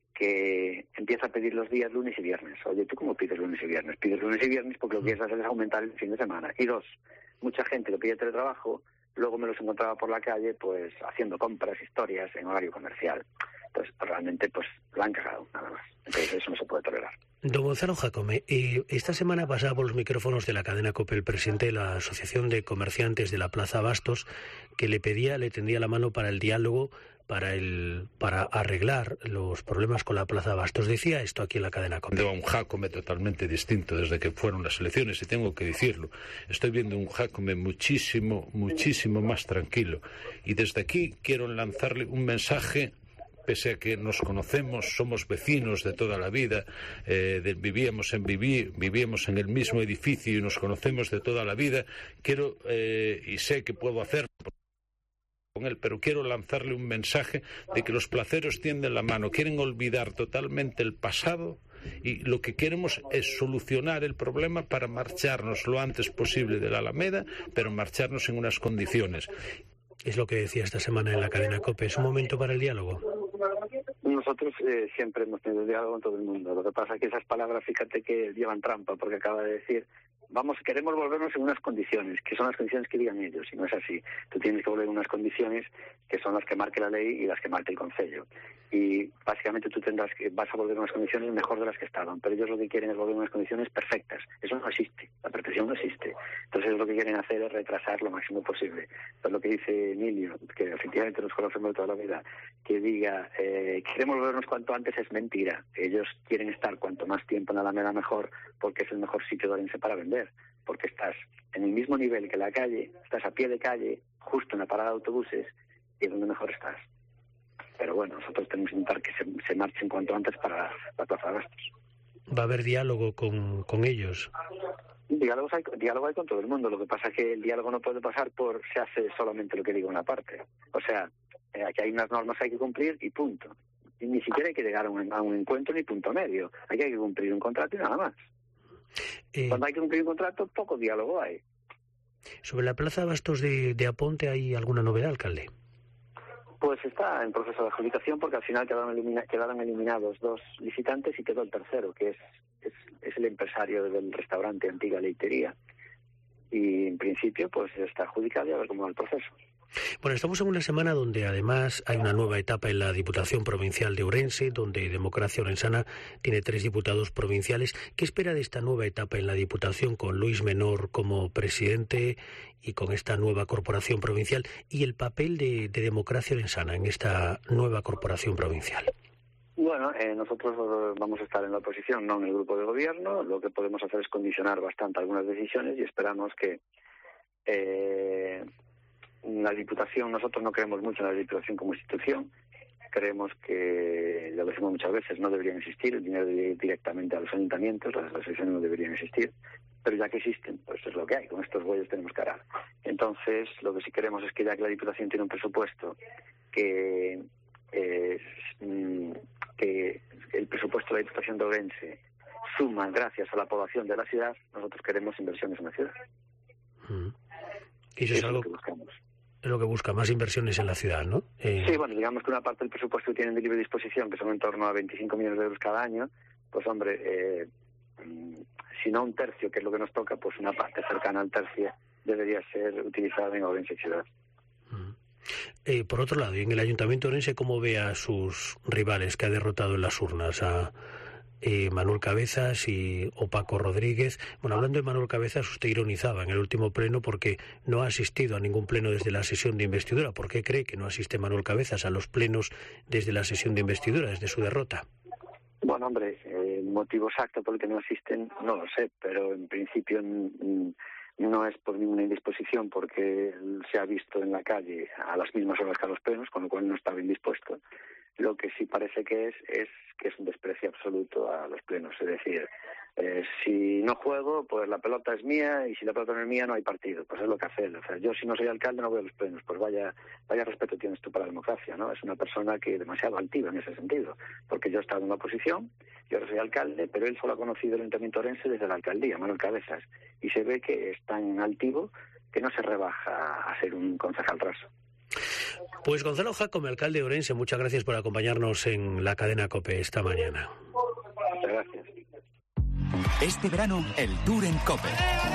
que empieza a pedir los días lunes y viernes. Oye, ¿tú cómo pides lunes y viernes? Pides lunes y viernes porque lo que quieres hacer es aumentar el fin de semana. Y dos, mucha gente que pide teletrabajo, luego me los encontraba por la calle, pues haciendo compras, historias en horario comercial. Entonces, pues, realmente, pues, la han cagado, nada más. Entonces, eso no se puede tolerar. Don Gonzalo Jácome, eh, esta semana pasaba por los micrófonos de la cadena COPE el presidente de la Asociación de Comerciantes de la Plaza Bastos, que le pedía, le tendía la mano para el diálogo, para el para arreglar los problemas con la Plaza Bastos. Decía esto aquí en la cadena COPE. Veo un Jácome totalmente distinto desde que fueron las elecciones, y tengo que decirlo. Estoy viendo un Jácome muchísimo, muchísimo más tranquilo. Y desde aquí quiero lanzarle un mensaje. Pese a que nos conocemos, somos vecinos de toda la vida, eh, de, vivíamos en viví, vivíamos en el mismo edificio y nos conocemos de toda la vida, quiero, eh, y sé que puedo hacerlo con él, pero quiero lanzarle un mensaje de que los placeros tienden la mano, quieren olvidar totalmente el pasado y lo que queremos es solucionar el problema para marcharnos lo antes posible de la Alameda, pero marcharnos en unas condiciones. Es lo que decía esta semana en la cadena COPE. ¿Es un momento para el diálogo? Nosotros eh, siempre hemos tenido diálogo con todo el mundo. Lo que pasa es que esas palabras, fíjate que llevan trampa, porque acaba de decir, vamos, queremos volvernos en unas condiciones, que son las condiciones que digan ellos, y no es así. Tú tienes que volver en unas condiciones que son las que marque la ley y las que marque el Concello. Y básicamente tú tendrás que vas a volver en unas condiciones mejor de las que estaban, pero ellos lo que quieren es volver en unas condiciones perfectas. Eso no existe, la perfección no existe. Entonces lo que quieren hacer es retrasar lo máximo posible. Entonces lo que dice Emilio, que efectivamente nos conocemos de toda la vida, que diga, eh, queremos volvernos cuanto antes, es mentira. Ellos quieren estar cuanto más tiempo en la Alameda mejor, porque es el mejor sitio de Ourense para vender, porque estás en el mismo nivel que la calle, estás a pie de calle, justo en la parada de autobuses, y es donde mejor estás. Pero bueno, nosotros tenemos que intentar que se, se marchen cuanto antes para la Plaza de Bastos. ¿Va a haber diálogo con, con ellos? Diálogos hay, diálogo hay con todo el mundo. Lo que pasa es que el diálogo no puede pasar por se hace solamente lo que diga una parte. O sea, eh, aquí hay unas normas que hay que cumplir y punto. Y ni siquiera hay que llegar a un, a un encuentro ni punto medio. Aquí hay que cumplir un contrato y nada más. Eh, Cuando hay que cumplir un contrato, poco diálogo hay. Sobre la Plaza Bastos de, de Aponte, ¿hay alguna novedad, alcalde? Pues está en proceso de adjudicación porque al final quedaron, elimina quedaron eliminados dos licitantes y quedó el tercero, que es, es, es el empresario del restaurante Antigua Leitería. Y en principio pues está adjudicado y a ver cómo va el proceso. Bueno, estamos en una semana donde además hay una nueva etapa en la Diputación Provincial de Ourense, donde Democracia Orensana tiene tres diputados provinciales. ¿Qué espera de esta nueva etapa en la Diputación con Luis Menor como presidente y con esta nueva corporación provincial y el papel de, de Democracia Orensana en esta nueva corporación provincial? Bueno, eh, nosotros vamos a estar en la oposición, no en el grupo de gobierno. Lo que podemos hacer es condicionar bastante algunas decisiones y esperamos que eh, la Diputación, nosotros no creemos mucho en la Diputación como institución. Creemos que, ya lo decimos muchas veces, no deberían existir, el dinero debería ir directamente a los ayuntamientos, las asociaciones no deberían existir, pero ya que existen, pues es lo que hay, con estos bueyes tenemos que arar. Entonces, lo que sí queremos es que ya que la Diputación tiene un presupuesto que es... Mmm, que el presupuesto de la Diputación de Ourense suma gracias a la población de la ciudad, nosotros queremos inversiones en la ciudad. Mm. Y eso es, es algo lo que buscamos. Es lo que busca, más inversiones en la ciudad, ¿no? Eh... Sí, bueno, digamos que una parte del presupuesto que tienen de libre disposición, que son en torno a veinticinco millones de euros cada año, pues hombre, eh, si no un tercio, que es lo que nos toca, pues una parte cercana al tercio debería ser utilizada en Ourense ciudad. Mm. Eh, por otro lado, y en el Ayuntamiento de Ourense, ¿cómo ve a sus rivales que ha derrotado en las urnas? A eh, Manuel Cabezas y o Paco Rodríguez. Bueno, hablando de Manuel Cabezas, usted ironizaba en el último pleno porque no ha asistido a ningún pleno desde la sesión de investidura. ¿Por qué cree que no asiste Manuel Cabezas a los plenos desde la sesión de investidura, desde su derrota? Bueno, hombre, eh, el motivo exacto por el que no asisten no lo sé, pero en principio... En, no es por ninguna indisposición, porque se ha visto en la calle a las mismas horas que a los plenos, con lo cual no estaba indispuesto. Lo que sí parece que es, es que es un desprecio absoluto a los plenos. Es decir, eh, si no juego, pues la pelota es mía, y si la pelota no es mía, no hay partido. Pues es lo que hace él. O sea, yo si no soy alcalde no voy a los plenos. Pues vaya vaya respeto tienes tú para la democracia, ¿no? Es una persona que es demasiado altiva en ese sentido. Porque yo he estado en la oposición, yo ahora soy alcalde, pero él solo ha conocido el Ayuntamiento de Ourense desde la alcaldía, Manuel Cabezas. Y se ve que es tan altivo que no se rebaja a ser un concejal raso. Pues Gonzalo Jácome, alcalde de Ourense, muchas gracias por acompañarnos en la cadena COPE esta mañana. Muchas gracias. Este verano, el Tour en COPE.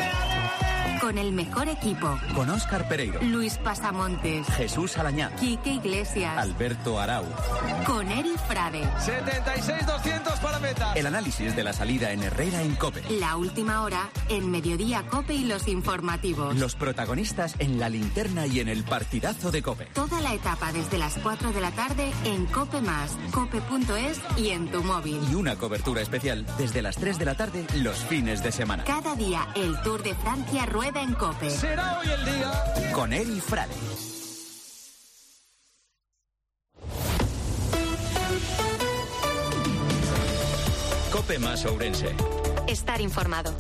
Con el mejor equipo. Con Óscar Pereiro. Luis Pasamontes. Jesús Alañán. Quique Iglesias. Alberto Arau. Con Eri Frade. setenta y seis doscientos para meta. El análisis de la salida en Herrera en COPE. La última hora en Mediodía COPE y los informativos. Los protagonistas en la linterna y en el partidazo de COPE. Toda la etapa desde las cuatro de la tarde en COPE más, cope punto es y en tu móvil. Y una cobertura especial desde las tres de la tarde los fines de semana. Cada día el Tour de Francia rueda en COPE. Será hoy el día. Con Eri Frade. COPE más Ourense. Estar informado.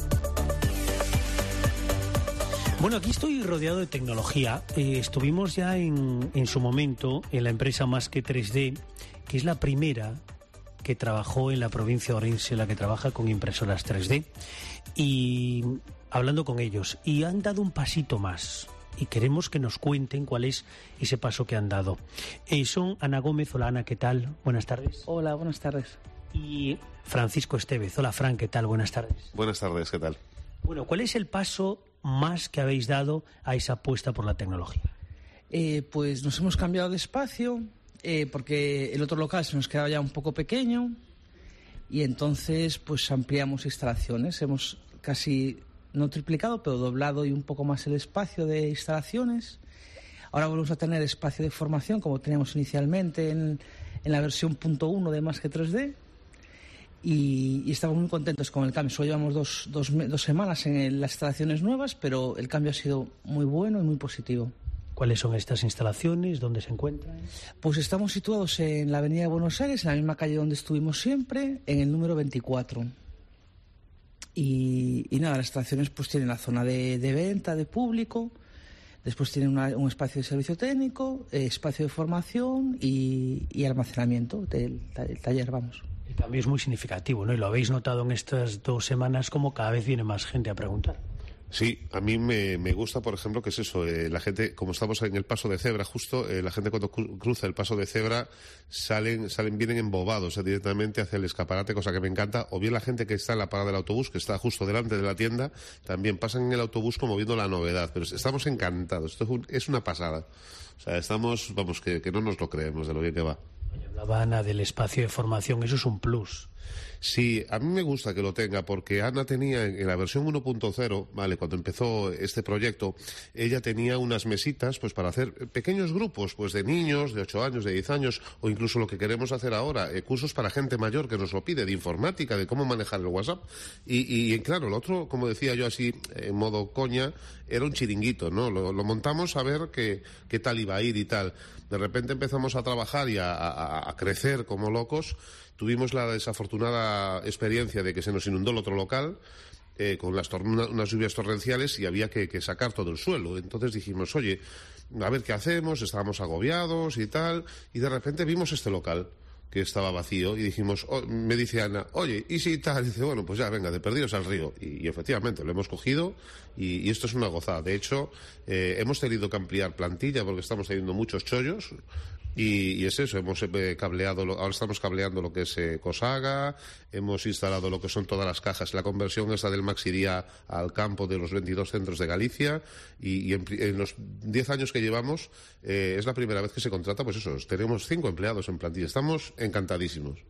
Bueno, aquí estoy rodeado de tecnología. Eh, estuvimos ya en, en su momento en la empresa Más que tres D, que es la primera que trabajó en la provincia de Ourense, la que trabaja con impresoras tres D. Y hablando con ellos, y han dado un pasito más. Y queremos que nos cuenten cuál es ese paso que han dado. Eh, son Ana Gómez. Hola, Ana, ¿qué tal? Buenas tardes. Hola, buenas tardes. Y Francisco Estevez. Hola, Fran, ¿qué tal? Buenas tardes. Buenas tardes, ¿qué tal? Bueno, ¿cuál es el paso más que habéis dado a esa apuesta por la tecnología? Eh, pues nos hemos cambiado de espacio, eh, porque el otro local se nos quedaba ya un poco pequeño, y entonces pues ampliamos instalaciones. Hemos casi... no triplicado, pero doblado y un poco más el espacio de instalaciones. Ahora volvemos a tener espacio de formación como teníamos inicialmente en, en la versión punto uno de Más que tres D, y, y estamos muy contentos con el cambio. Solo llevamos dos, dos, dos semanas en el, las instalaciones nuevas, pero el cambio ha sido muy bueno y muy positivo. ¿Cuáles son estas instalaciones? ¿Dónde se encuentran? Pues estamos situados en la avenida de Buenos Aires, en la misma calle donde estuvimos siempre, en el número veinticuatro. Y, y nada, las instalaciones pues tienen la zona de, de venta, de público, después tienen una, un espacio de servicio técnico, eh, espacio de formación y, y almacenamiento del, del taller, vamos. El cambio es muy significativo, ¿no? Y lo habéis notado en estas dos semanas, como cada vez viene más gente a preguntar. Sí, a mí me, me gusta, por ejemplo, que es eso, eh, la gente, como estamos en el paso de cebra justo, eh, la gente cuando cru- cruza el paso de cebra salen, salen vienen embobados eh, directamente hacia el escaparate, cosa que me encanta, o bien la gente que está en la parada del autobús, que está justo delante de la tienda, también pasan en el autobús como viendo la novedad, pero estamos encantados, esto es, un, es una pasada, o sea, estamos, vamos, que, que no nos lo creemos de lo bien que va. Hablaba Ana del espacio de formación, eso es un plus. Sí, a mí me gusta que lo tenga porque Ana tenía en la versión uno punto cero, vale, cuando empezó este proyecto, ella tenía unas mesitas pues para hacer pequeños grupos pues de niños de ocho años, de diez años o incluso lo que queremos hacer ahora, eh, cursos para gente mayor que nos lo pide, de informática, de cómo manejar el WhatsApp y, y claro, lo otro, como decía yo así en modo coña, era un chiringuito, ¿no? Lo, lo montamos a ver qué, qué tal iba a ir y tal. De repente empezamos a trabajar y a, a, a crecer como locos. Tuvimos la desafortunada experiencia de que se nos inundó el otro local eh, con las tor- unas lluvias torrenciales y había que, que sacar todo el suelo. Entonces dijimos, oye, a ver qué hacemos, estábamos agobiados y tal, y de repente vimos este local que estaba vacío y dijimos, oh, me dice Ana, oye, ¿y si tal? Y dice, bueno, pues ya, venga, de perdidos al río. Y, y efectivamente, lo hemos cogido y, y esto es una gozada. De hecho, eh, hemos tenido que ampliar plantilla porque estamos teniendo muchos chollos. Y, y es eso, hemos eh, cableado, lo, ahora estamos cableando lo que es eh, Cosaga, hemos instalado lo que son todas las cajas, la conversión esta del Maxidía al campo de los veintidós centros de Galicia y, y en, en los diez años que llevamos eh, es la primera vez que se contrata, pues eso, tenemos cinco empleados en plantilla, estamos encantadísimos.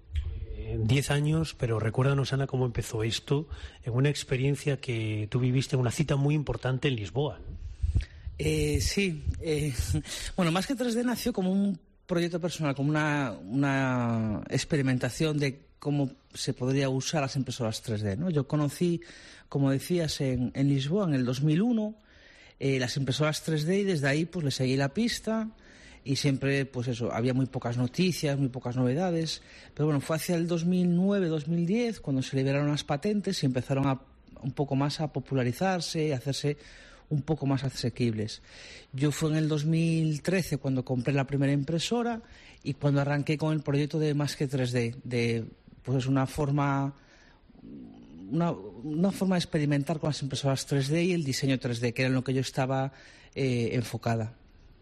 Diez años, pero recuérdanos, Ana, cómo empezó esto en una experiencia que tú viviste en una cita muy importante en Lisboa, ¿no? Eh, sí, eh, bueno, más que tres D nació como un proyecto personal, como una, una experimentación de cómo se podría usar las impresoras tres D, ¿no? Yo conocí, como decías, en, en Lisboa en el dos mil uno eh, las impresoras tres D y desde ahí pues le seguí la pista y siempre, pues eso, había muy pocas noticias, muy pocas novedades, pero bueno, fue hacia el dos mil nueve, dos mil diez cuando se liberaron las patentes y empezaron a, un poco más a popularizarse, a hacerse un poco más asequibles. Yo fue en el dos mil trece cuando compré la primera impresora y cuando arranqué con el proyecto de Más que tres D, de pues una forma una, una forma de experimentar con las impresoras tres D y el diseño tres D, que era en lo que yo estaba eh, enfocada.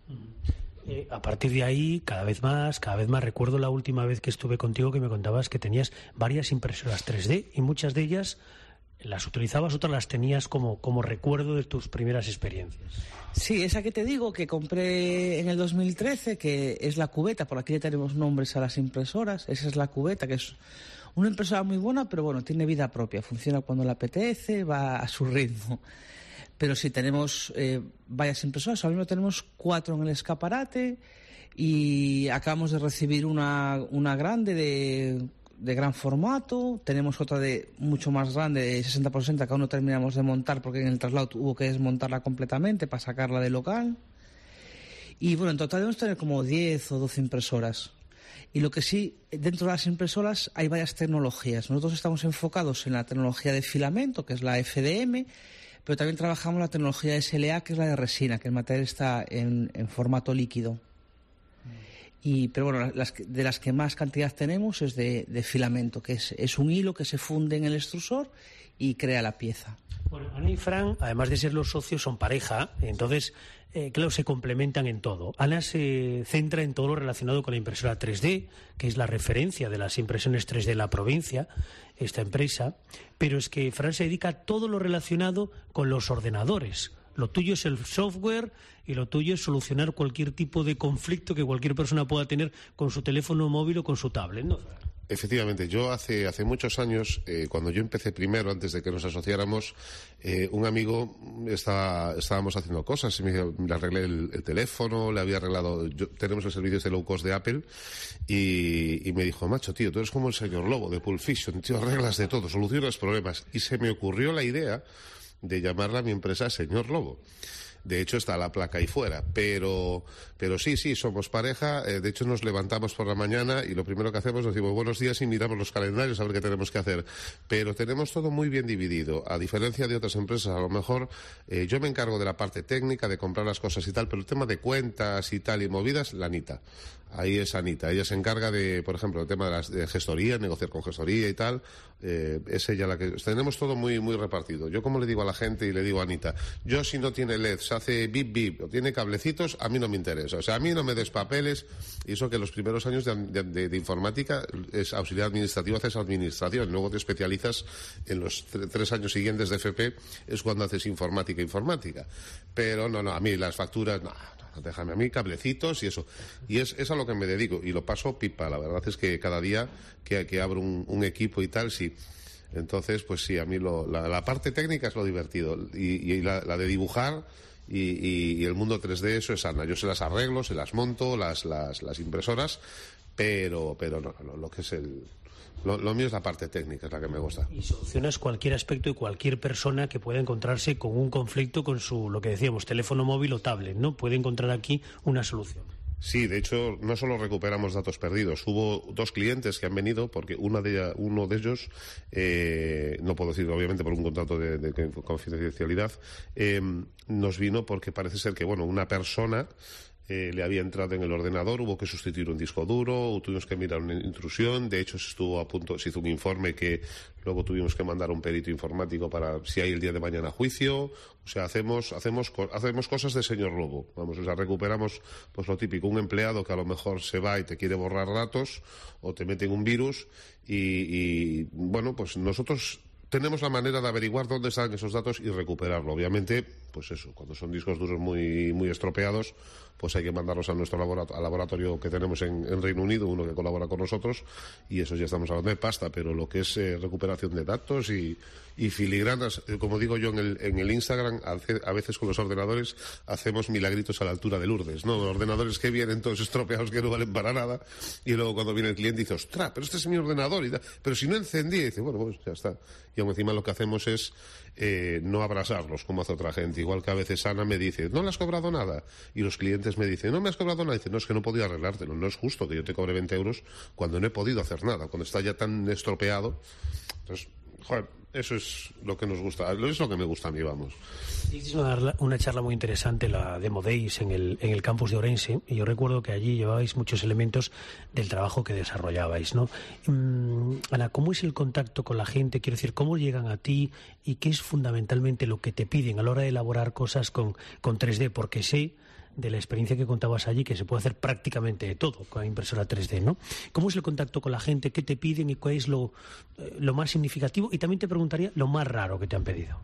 Eh, a partir de ahí, cada vez más, cada vez más. Recuerdo la última vez que estuve contigo que me contabas que tenías varias impresoras tres D y muchas de ellas las utilizabas, otras las tenías como, como recuerdo de tus primeras experiencias. Sí, esa que te digo que compré en el dos mil trece, que es la cubeta, por aquí le tenemos nombres a las impresoras, esa es la cubeta, que es una impresora muy buena, pero bueno, tiene vida propia, funciona cuando le apetece, va a su ritmo. Pero sí, tenemos eh, varias impresoras, ahora mismo tenemos cuatro en el escaparate y acabamos de recibir una, una grande de... de gran formato, tenemos otra de mucho más grande, de sesenta por sesenta, que aún no terminamos de montar porque en el traslado hubo que desmontarla completamente para sacarla del local. Y bueno, en total debemos tener como diez o doce impresoras. Y lo que sí, dentro de las impresoras hay varias tecnologías. Nosotros estamos enfocados en la tecnología de filamento, que es la F D M, pero también trabajamos la tecnología S L A, que es la de resina, que el material está en, en formato líquido. Y, pero bueno, las, de las que más cantidad tenemos es de, de filamento, que es, es un hilo que se funde en el extrusor y crea la pieza. Bueno, Ana y Fran, además de ser los socios, son pareja, entonces, eh, claro, se complementan en todo. Ana se centra en todo lo relacionado con la impresora tres D, que es la referencia de las impresiones tres D en la provincia, esta empresa, pero es que Fran se dedica a todo lo relacionado con los ordenadores. Lo tuyo es el software y lo tuyo es solucionar cualquier tipo de conflicto que cualquier persona pueda tener con su teléfono móvil o con su tablet, ¿no? Efectivamente, yo hace, hace muchos años, eh, cuando yo empecé primero, antes de que nos asociáramos, eh, un amigo estaba, estábamos haciendo cosas, y me, le arreglé el, el teléfono, le había arreglado, yo, tenemos el servicio de low cost de Apple, y, y me dijo, macho, tío, tú eres como el señor Lobo de Pulp Fiction, tío, arreglas de todo, solucionas problemas. Y se me ocurrió la idea de llamarla a mi empresa Señor Lobo. De hecho, está la placa ahí fuera. Pero, pero sí, sí, somos pareja. Eh, de hecho, nos levantamos por la mañana y lo primero que hacemos es decimos buenos días y miramos los calendarios a ver qué tenemos que hacer. Pero tenemos todo muy bien dividido. A diferencia de otras empresas, a lo mejor eh, yo me encargo de la parte técnica, de comprar las cosas y tal, pero el tema de cuentas y tal y movidas, la Anita. ahí es Anita. Ella se encarga de, por ejemplo, el tema de, las, de gestoría, negociar con gestoría y tal. Eh, es ella la que... Tenemos todo muy muy repartido. Yo, como le digo a la gente y le digo a Anita, yo si no tiene L E D, se hace bip bip o tiene cablecitos, a mí no me interesa. O sea, a mí no me des papeles. Y eso que los primeros años de, de, de informática es auxiliar administrativo, haces administración. Luego te especializas en los tre- tres años siguientes de F P, es cuando haces informática informática. Pero no, no, a mí las facturas... no. Déjame a mí cablecitos y eso. Y es, es a lo que me dedico. Y lo paso pipa. La verdad es que cada día que, que abro un, un equipo y tal, sí. Entonces, pues sí, a mí lo, la, la parte técnica es lo divertido. Y, y la, la de dibujar y, y, y el mundo tres D, eso es Ana. Yo se las arreglo, se las monto, las, las, las impresoras, pero, pero no, no, lo que es el... Lo, lo mío es la parte técnica, es la que me gusta. Y solucionas cualquier aspecto y cualquier persona que pueda encontrarse con un conflicto con su, lo que decíamos, teléfono móvil o tablet, ¿no? Puede encontrar aquí una solución. Sí, de hecho, no solo recuperamos datos perdidos. Hubo dos clientes que han venido porque una de ella, uno de ellos, eh, no puedo decirlo obviamente por un contrato de, de confidencialidad, eh, nos vino porque parece ser que, bueno, una persona... Eh, le había entrado en el ordenador, hubo que sustituir un disco duro, tuvimos que mirar una intrusión, de hecho se estuvo a punto, se hizo un informe que luego tuvimos que mandar a un perito informático para si hay el día de mañana juicio. O sea, hacemos hacemos hacemos cosas de señor Lobo, vamos, o sea, recuperamos pues lo típico, un empleado que a lo mejor se va y te quiere borrar datos o te meten un virus y, y bueno, pues nosotros tenemos la manera de averiguar dónde están esos datos y recuperarlo. Obviamente, pues eso, cuando son discos duros muy muy estropeados, pues hay que mandarlos a nuestro laboratorio, al laboratorio que tenemos en, en Reino Unido, uno que colabora con nosotros, y eso ya estamos hablando de pasta, pero lo que es eh, recuperación de datos y, y filigranas, eh, como digo yo en el, en el Instagram, hace, a veces con los ordenadores hacemos milagritos a la altura de Lourdes, ¿no? Ordenadores que vienen todos estropeados que no valen para nada, y luego cuando viene el cliente dice, ostras, pero este es mi ordenador, y da, pero si no encendí, y dice, bueno, pues ya está. Y aún encima lo que hacemos es eh, no abrasarlos como hace otra gente, igual que a veces Ana me dice, ¿no le has cobrado nada? Y los clientes me dicen, no me has cobrado nada. Y dice, no, es que no podía arreglártelo, no es justo que yo te cobre veinte euros cuando no he podido hacer nada, cuando está ya tan estropeado. Entonces, joder, eso es lo que nos gusta, es lo que me gusta a mí, vamos. Hiciste una, una charla muy interesante, la Demo Days, en el, en el campus de Orense, y yo recuerdo que allí llevabais muchos elementos del trabajo que desarrollabais, ¿no? Um, Ana, ¿cómo es el contacto con la gente? Quiero decir, ¿cómo llegan a ti y qué es fundamentalmente lo que te piden a la hora de elaborar cosas con, con tres D? Porque sé de la experiencia que contabas allí que se puede hacer prácticamente de todo con la impresora tres D, ¿no? ¿Cómo es el contacto con la gente? ¿Qué te piden y cuál es lo, eh, lo más significativo? Y también te preguntaría lo más raro que te han pedido.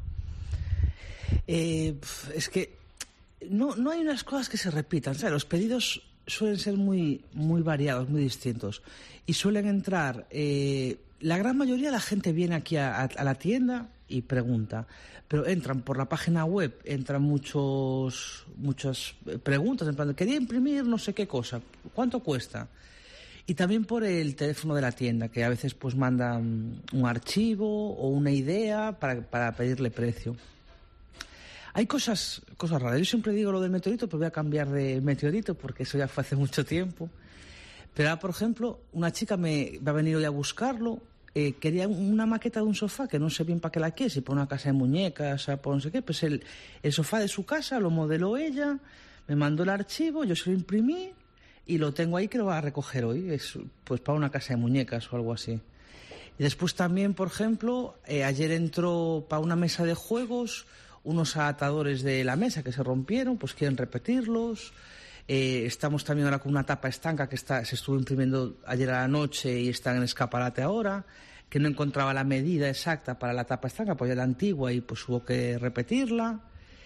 Eh, es que no, no hay unas cosas que se repitan, ¿sabes? Los pedidos suelen ser muy, muy variados, muy distintos. Y suelen entrar... Eh, la gran mayoría de la gente viene aquí a, a, a la tienda y pregunta, pero entran por la página web, entran muchos muchas preguntas, en plan, quería imprimir no sé qué cosa, ¿cuánto cuesta? Y también por el teléfono de la tienda, que a veces pues mandan un archivo o una idea para, para pedirle precio. Hay cosas, cosas raras. Yo siempre digo lo del meteorito, pero voy a cambiar de meteorito porque eso ya fue hace mucho tiempo. Pero ahora, por ejemplo, una chica me va a venir hoy a buscarlo. Eh, quería una maqueta de un sofá que no sé bien para qué la quiere, si para una casa de muñecas, o para no sé qué. Pues el, el sofá de su casa lo modeló ella, me mandó el archivo, yo se lo imprimí y lo tengo ahí que lo va a recoger hoy. Es pues para una casa de muñecas o algo así. Y después también, por ejemplo, eh, ayer entró para una mesa de juegos unos adaptadores de la mesa que se rompieron, pues quieren repetirlos. Eh, estamos también ahora con una tapa estanca que está, se estuvo imprimiendo ayer a la noche y está en el escaparate ahora, que no encontraba la medida exacta para la tapa estanca, pues era antigua y pues hubo que repetirla.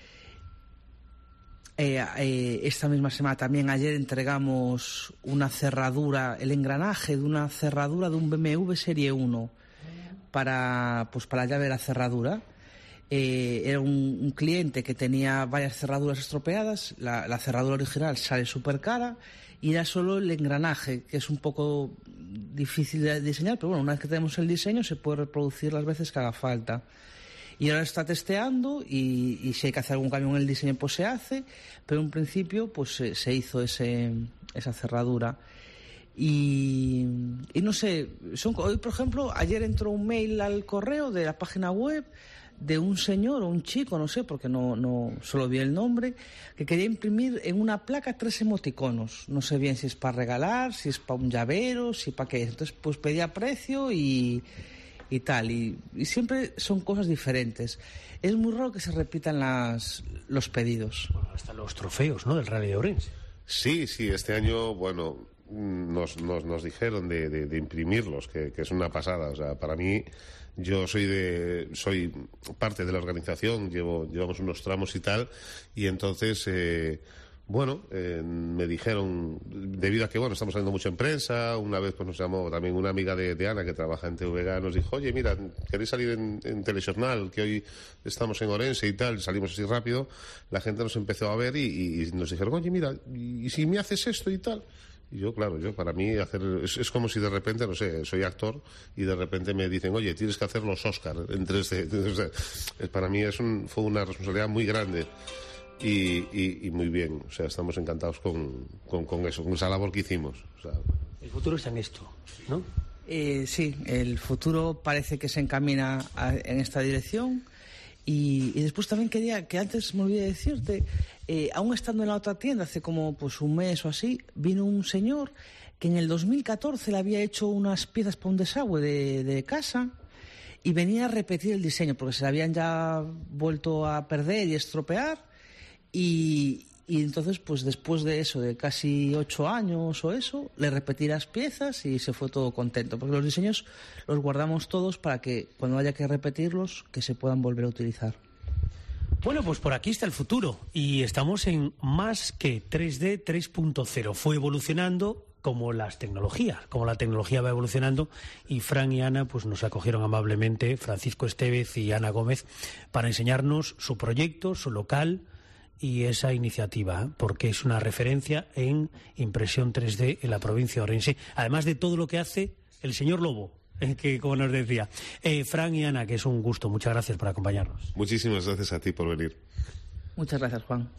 Eh, eh, esta misma semana también, ayer entregamos una cerradura, el engranaje de una cerradura de un B M W Serie uno para, pues para la llave de la cerradura. Eh, era un, un cliente que tenía varias cerraduras estropeadas, la, la cerradura original sale súper cara y era solo el engranaje, que es un poco difícil de diseñar, pero bueno, una vez que tenemos el diseño se puede reproducir las veces que haga falta. Y ahora está testeando y, y si hay que hacer algún cambio en el diseño pues se hace, pero en principio pues se, se hizo ese, esa cerradura. Y, y no sé, son, hoy por ejemplo, ayer entró un mail al correo de la página web de un señor o un chico, no sé, porque no, no solo vi el nombre, que quería imprimir en una placa tres emoticonos. No sé bien si es para regalar, si es para un llavero, si para qué. Entonces, pues pedía precio y, y tal. Y, y siempre son cosas diferentes. Es muy raro que se repitan las, los pedidos. Bueno, hasta los trofeos, ¿no?, del Rally de Ourense. Sí, sí, este año, bueno, nos, nos, nos dijeron de, de, de imprimirlos, que, que es una pasada. O sea, para mí, yo soy de soy parte de la organización, llevo llevamos unos tramos y tal, y entonces, eh, bueno, eh, me dijeron, debido a que, bueno, estamos saliendo mucho en prensa, una vez pues nos llamó también una amiga de, de Ana, que trabaja en T V G, nos dijo, oye, mira, ¿queréis salir en, en Telexornal, que hoy estamos en Ourense y tal? Salimos así rápido, la gente nos empezó a ver y, y nos dijeron, oye, mira, ¿y si me haces esto y tal? Y yo, claro, yo para mí hacer es, es como si de repente, no sé, soy actor y de repente me dicen, oye, tienes que hacer los Oscar en tres D. Entonces, para mí es un, fue una responsabilidad muy grande y, y, y muy bien. O sea, estamos encantados con, con, con eso, con esa labor que hicimos. O sea, el futuro está en esto, ¿no? Eh, sí, el futuro parece que se encamina a, en esta dirección. Y, y después también quería, que antes me olvidé decirte, eh, aún estando en la otra tienda, hace como pues un mes o así, vino un señor que en el dos mil catorce le había hecho unas piezas para un desagüe de, de casa y venía a repetir el diseño, porque se le habían ya vuelto a perder y estropear. Y, y entonces, pues después de eso, de casi ocho años o eso, le repetí las piezas y se fue todo contento, porque los diseños los guardamos todos para que cuando haya que repetirlos, que se puedan volver a utilizar. Bueno, pues por aquí está el futuro y estamos en más que tres D tres punto cero. Fue evolucionando como las tecnologías, como la tecnología va evolucionando, y Fran y Ana pues nos acogieron amablemente, Francisco Estevez y Ana Gómez, para enseñarnos su proyecto, su local y esa iniciativa, porque es una referencia en impresión tres D en la provincia de Ourense, además de todo lo que hace el señor Lobo, eh, que como nos decía. Eh, Fran y Ana, que es un gusto, muchas gracias por acompañarnos. Muchísimas gracias a ti por venir. Muchas gracias, Juan.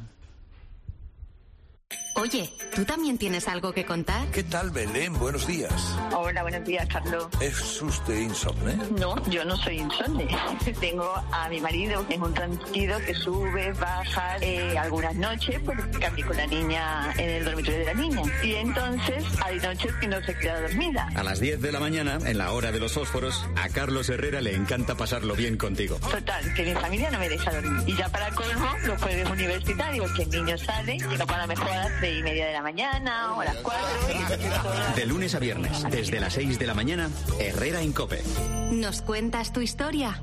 Oye, ¿tú también tienes algo que contar? ¿Qué tal, Belén? Buenos días. Hola, buenos días, Carlos. ¿Es usted insomne? No, yo no soy insomne. Tengo a mi marido, que es un tranquilo, que sube, baja, eh, algunas noches, porque cambié con la niña en el dormitorio de la niña. Y entonces hay noches que no se queda dormida. A las diez de la mañana, en la hora de los fósforos, a Carlos Herrera le encanta pasarlo bien contigo. Total, que mi familia no me deja dormir. Y ya para colmo, los jueves universitarios, que el niño sale y no para mejoras de y media de la mañana o a las cuatro. De lunes a viernes, desde las seis de la mañana, Herrera en COPE. ¿Nos cuentas tu historia?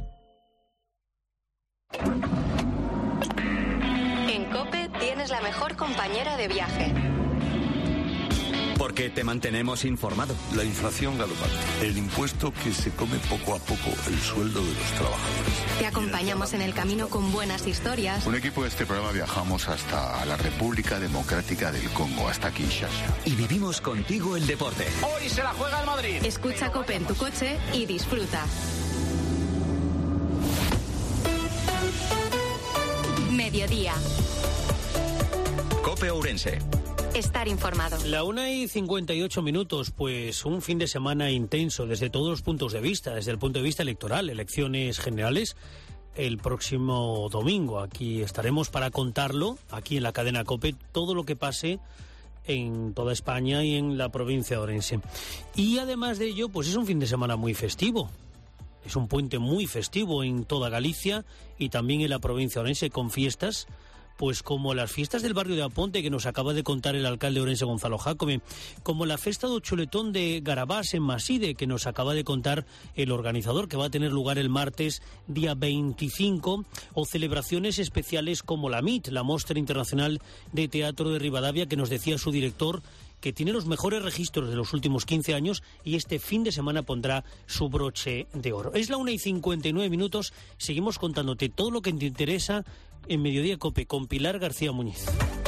En COPE tienes la mejor compañera de viaje. Porque te mantenemos informado. La inflación galopante, el impuesto que se come poco a poco el sueldo de los trabajadores. Te acompañamos en el camino con buenas historias. Un equipo de este programa viajamos hasta la República Democrática del Congo, hasta Kinshasa. Y vivimos contigo el deporte. Hoy se la juega el Madrid. Escucha COPE en tu coche y disfruta. Mediodía. COPE Ourense. Estar informado. La una y cincuenta y ocho minutos, pues un fin de semana intenso desde todos los puntos de vista, desde el punto de vista electoral, elecciones generales, el próximo domingo. Aquí estaremos para contarlo, aquí en la cadena COPE, todo lo que pase en toda España y en la provincia de Ourense. Y además de ello, pues es un fin de semana muy festivo. Es un puente muy festivo en toda Galicia y también en la provincia de Ourense, con fiestas pues como las fiestas del barrio de Aponte, que nos acaba de contar el alcalde de Ourense, Gonzalo Jácome, como la festa do chuletón de Garabás en Maside, que nos acaba de contar el organizador, que va a tener lugar el martes día veinticinco, o celebraciones especiales como la M I T, la Mostra Internacional de Teatro de Ribadavia, que nos decía su director, que tiene los mejores registros de los últimos quince años y este fin de semana pondrá su broche de oro. Es la una y cincuenta y nueve minutos, seguimos contándote todo lo que te interesa en Mediodía COPE con Pilar García Muñiz.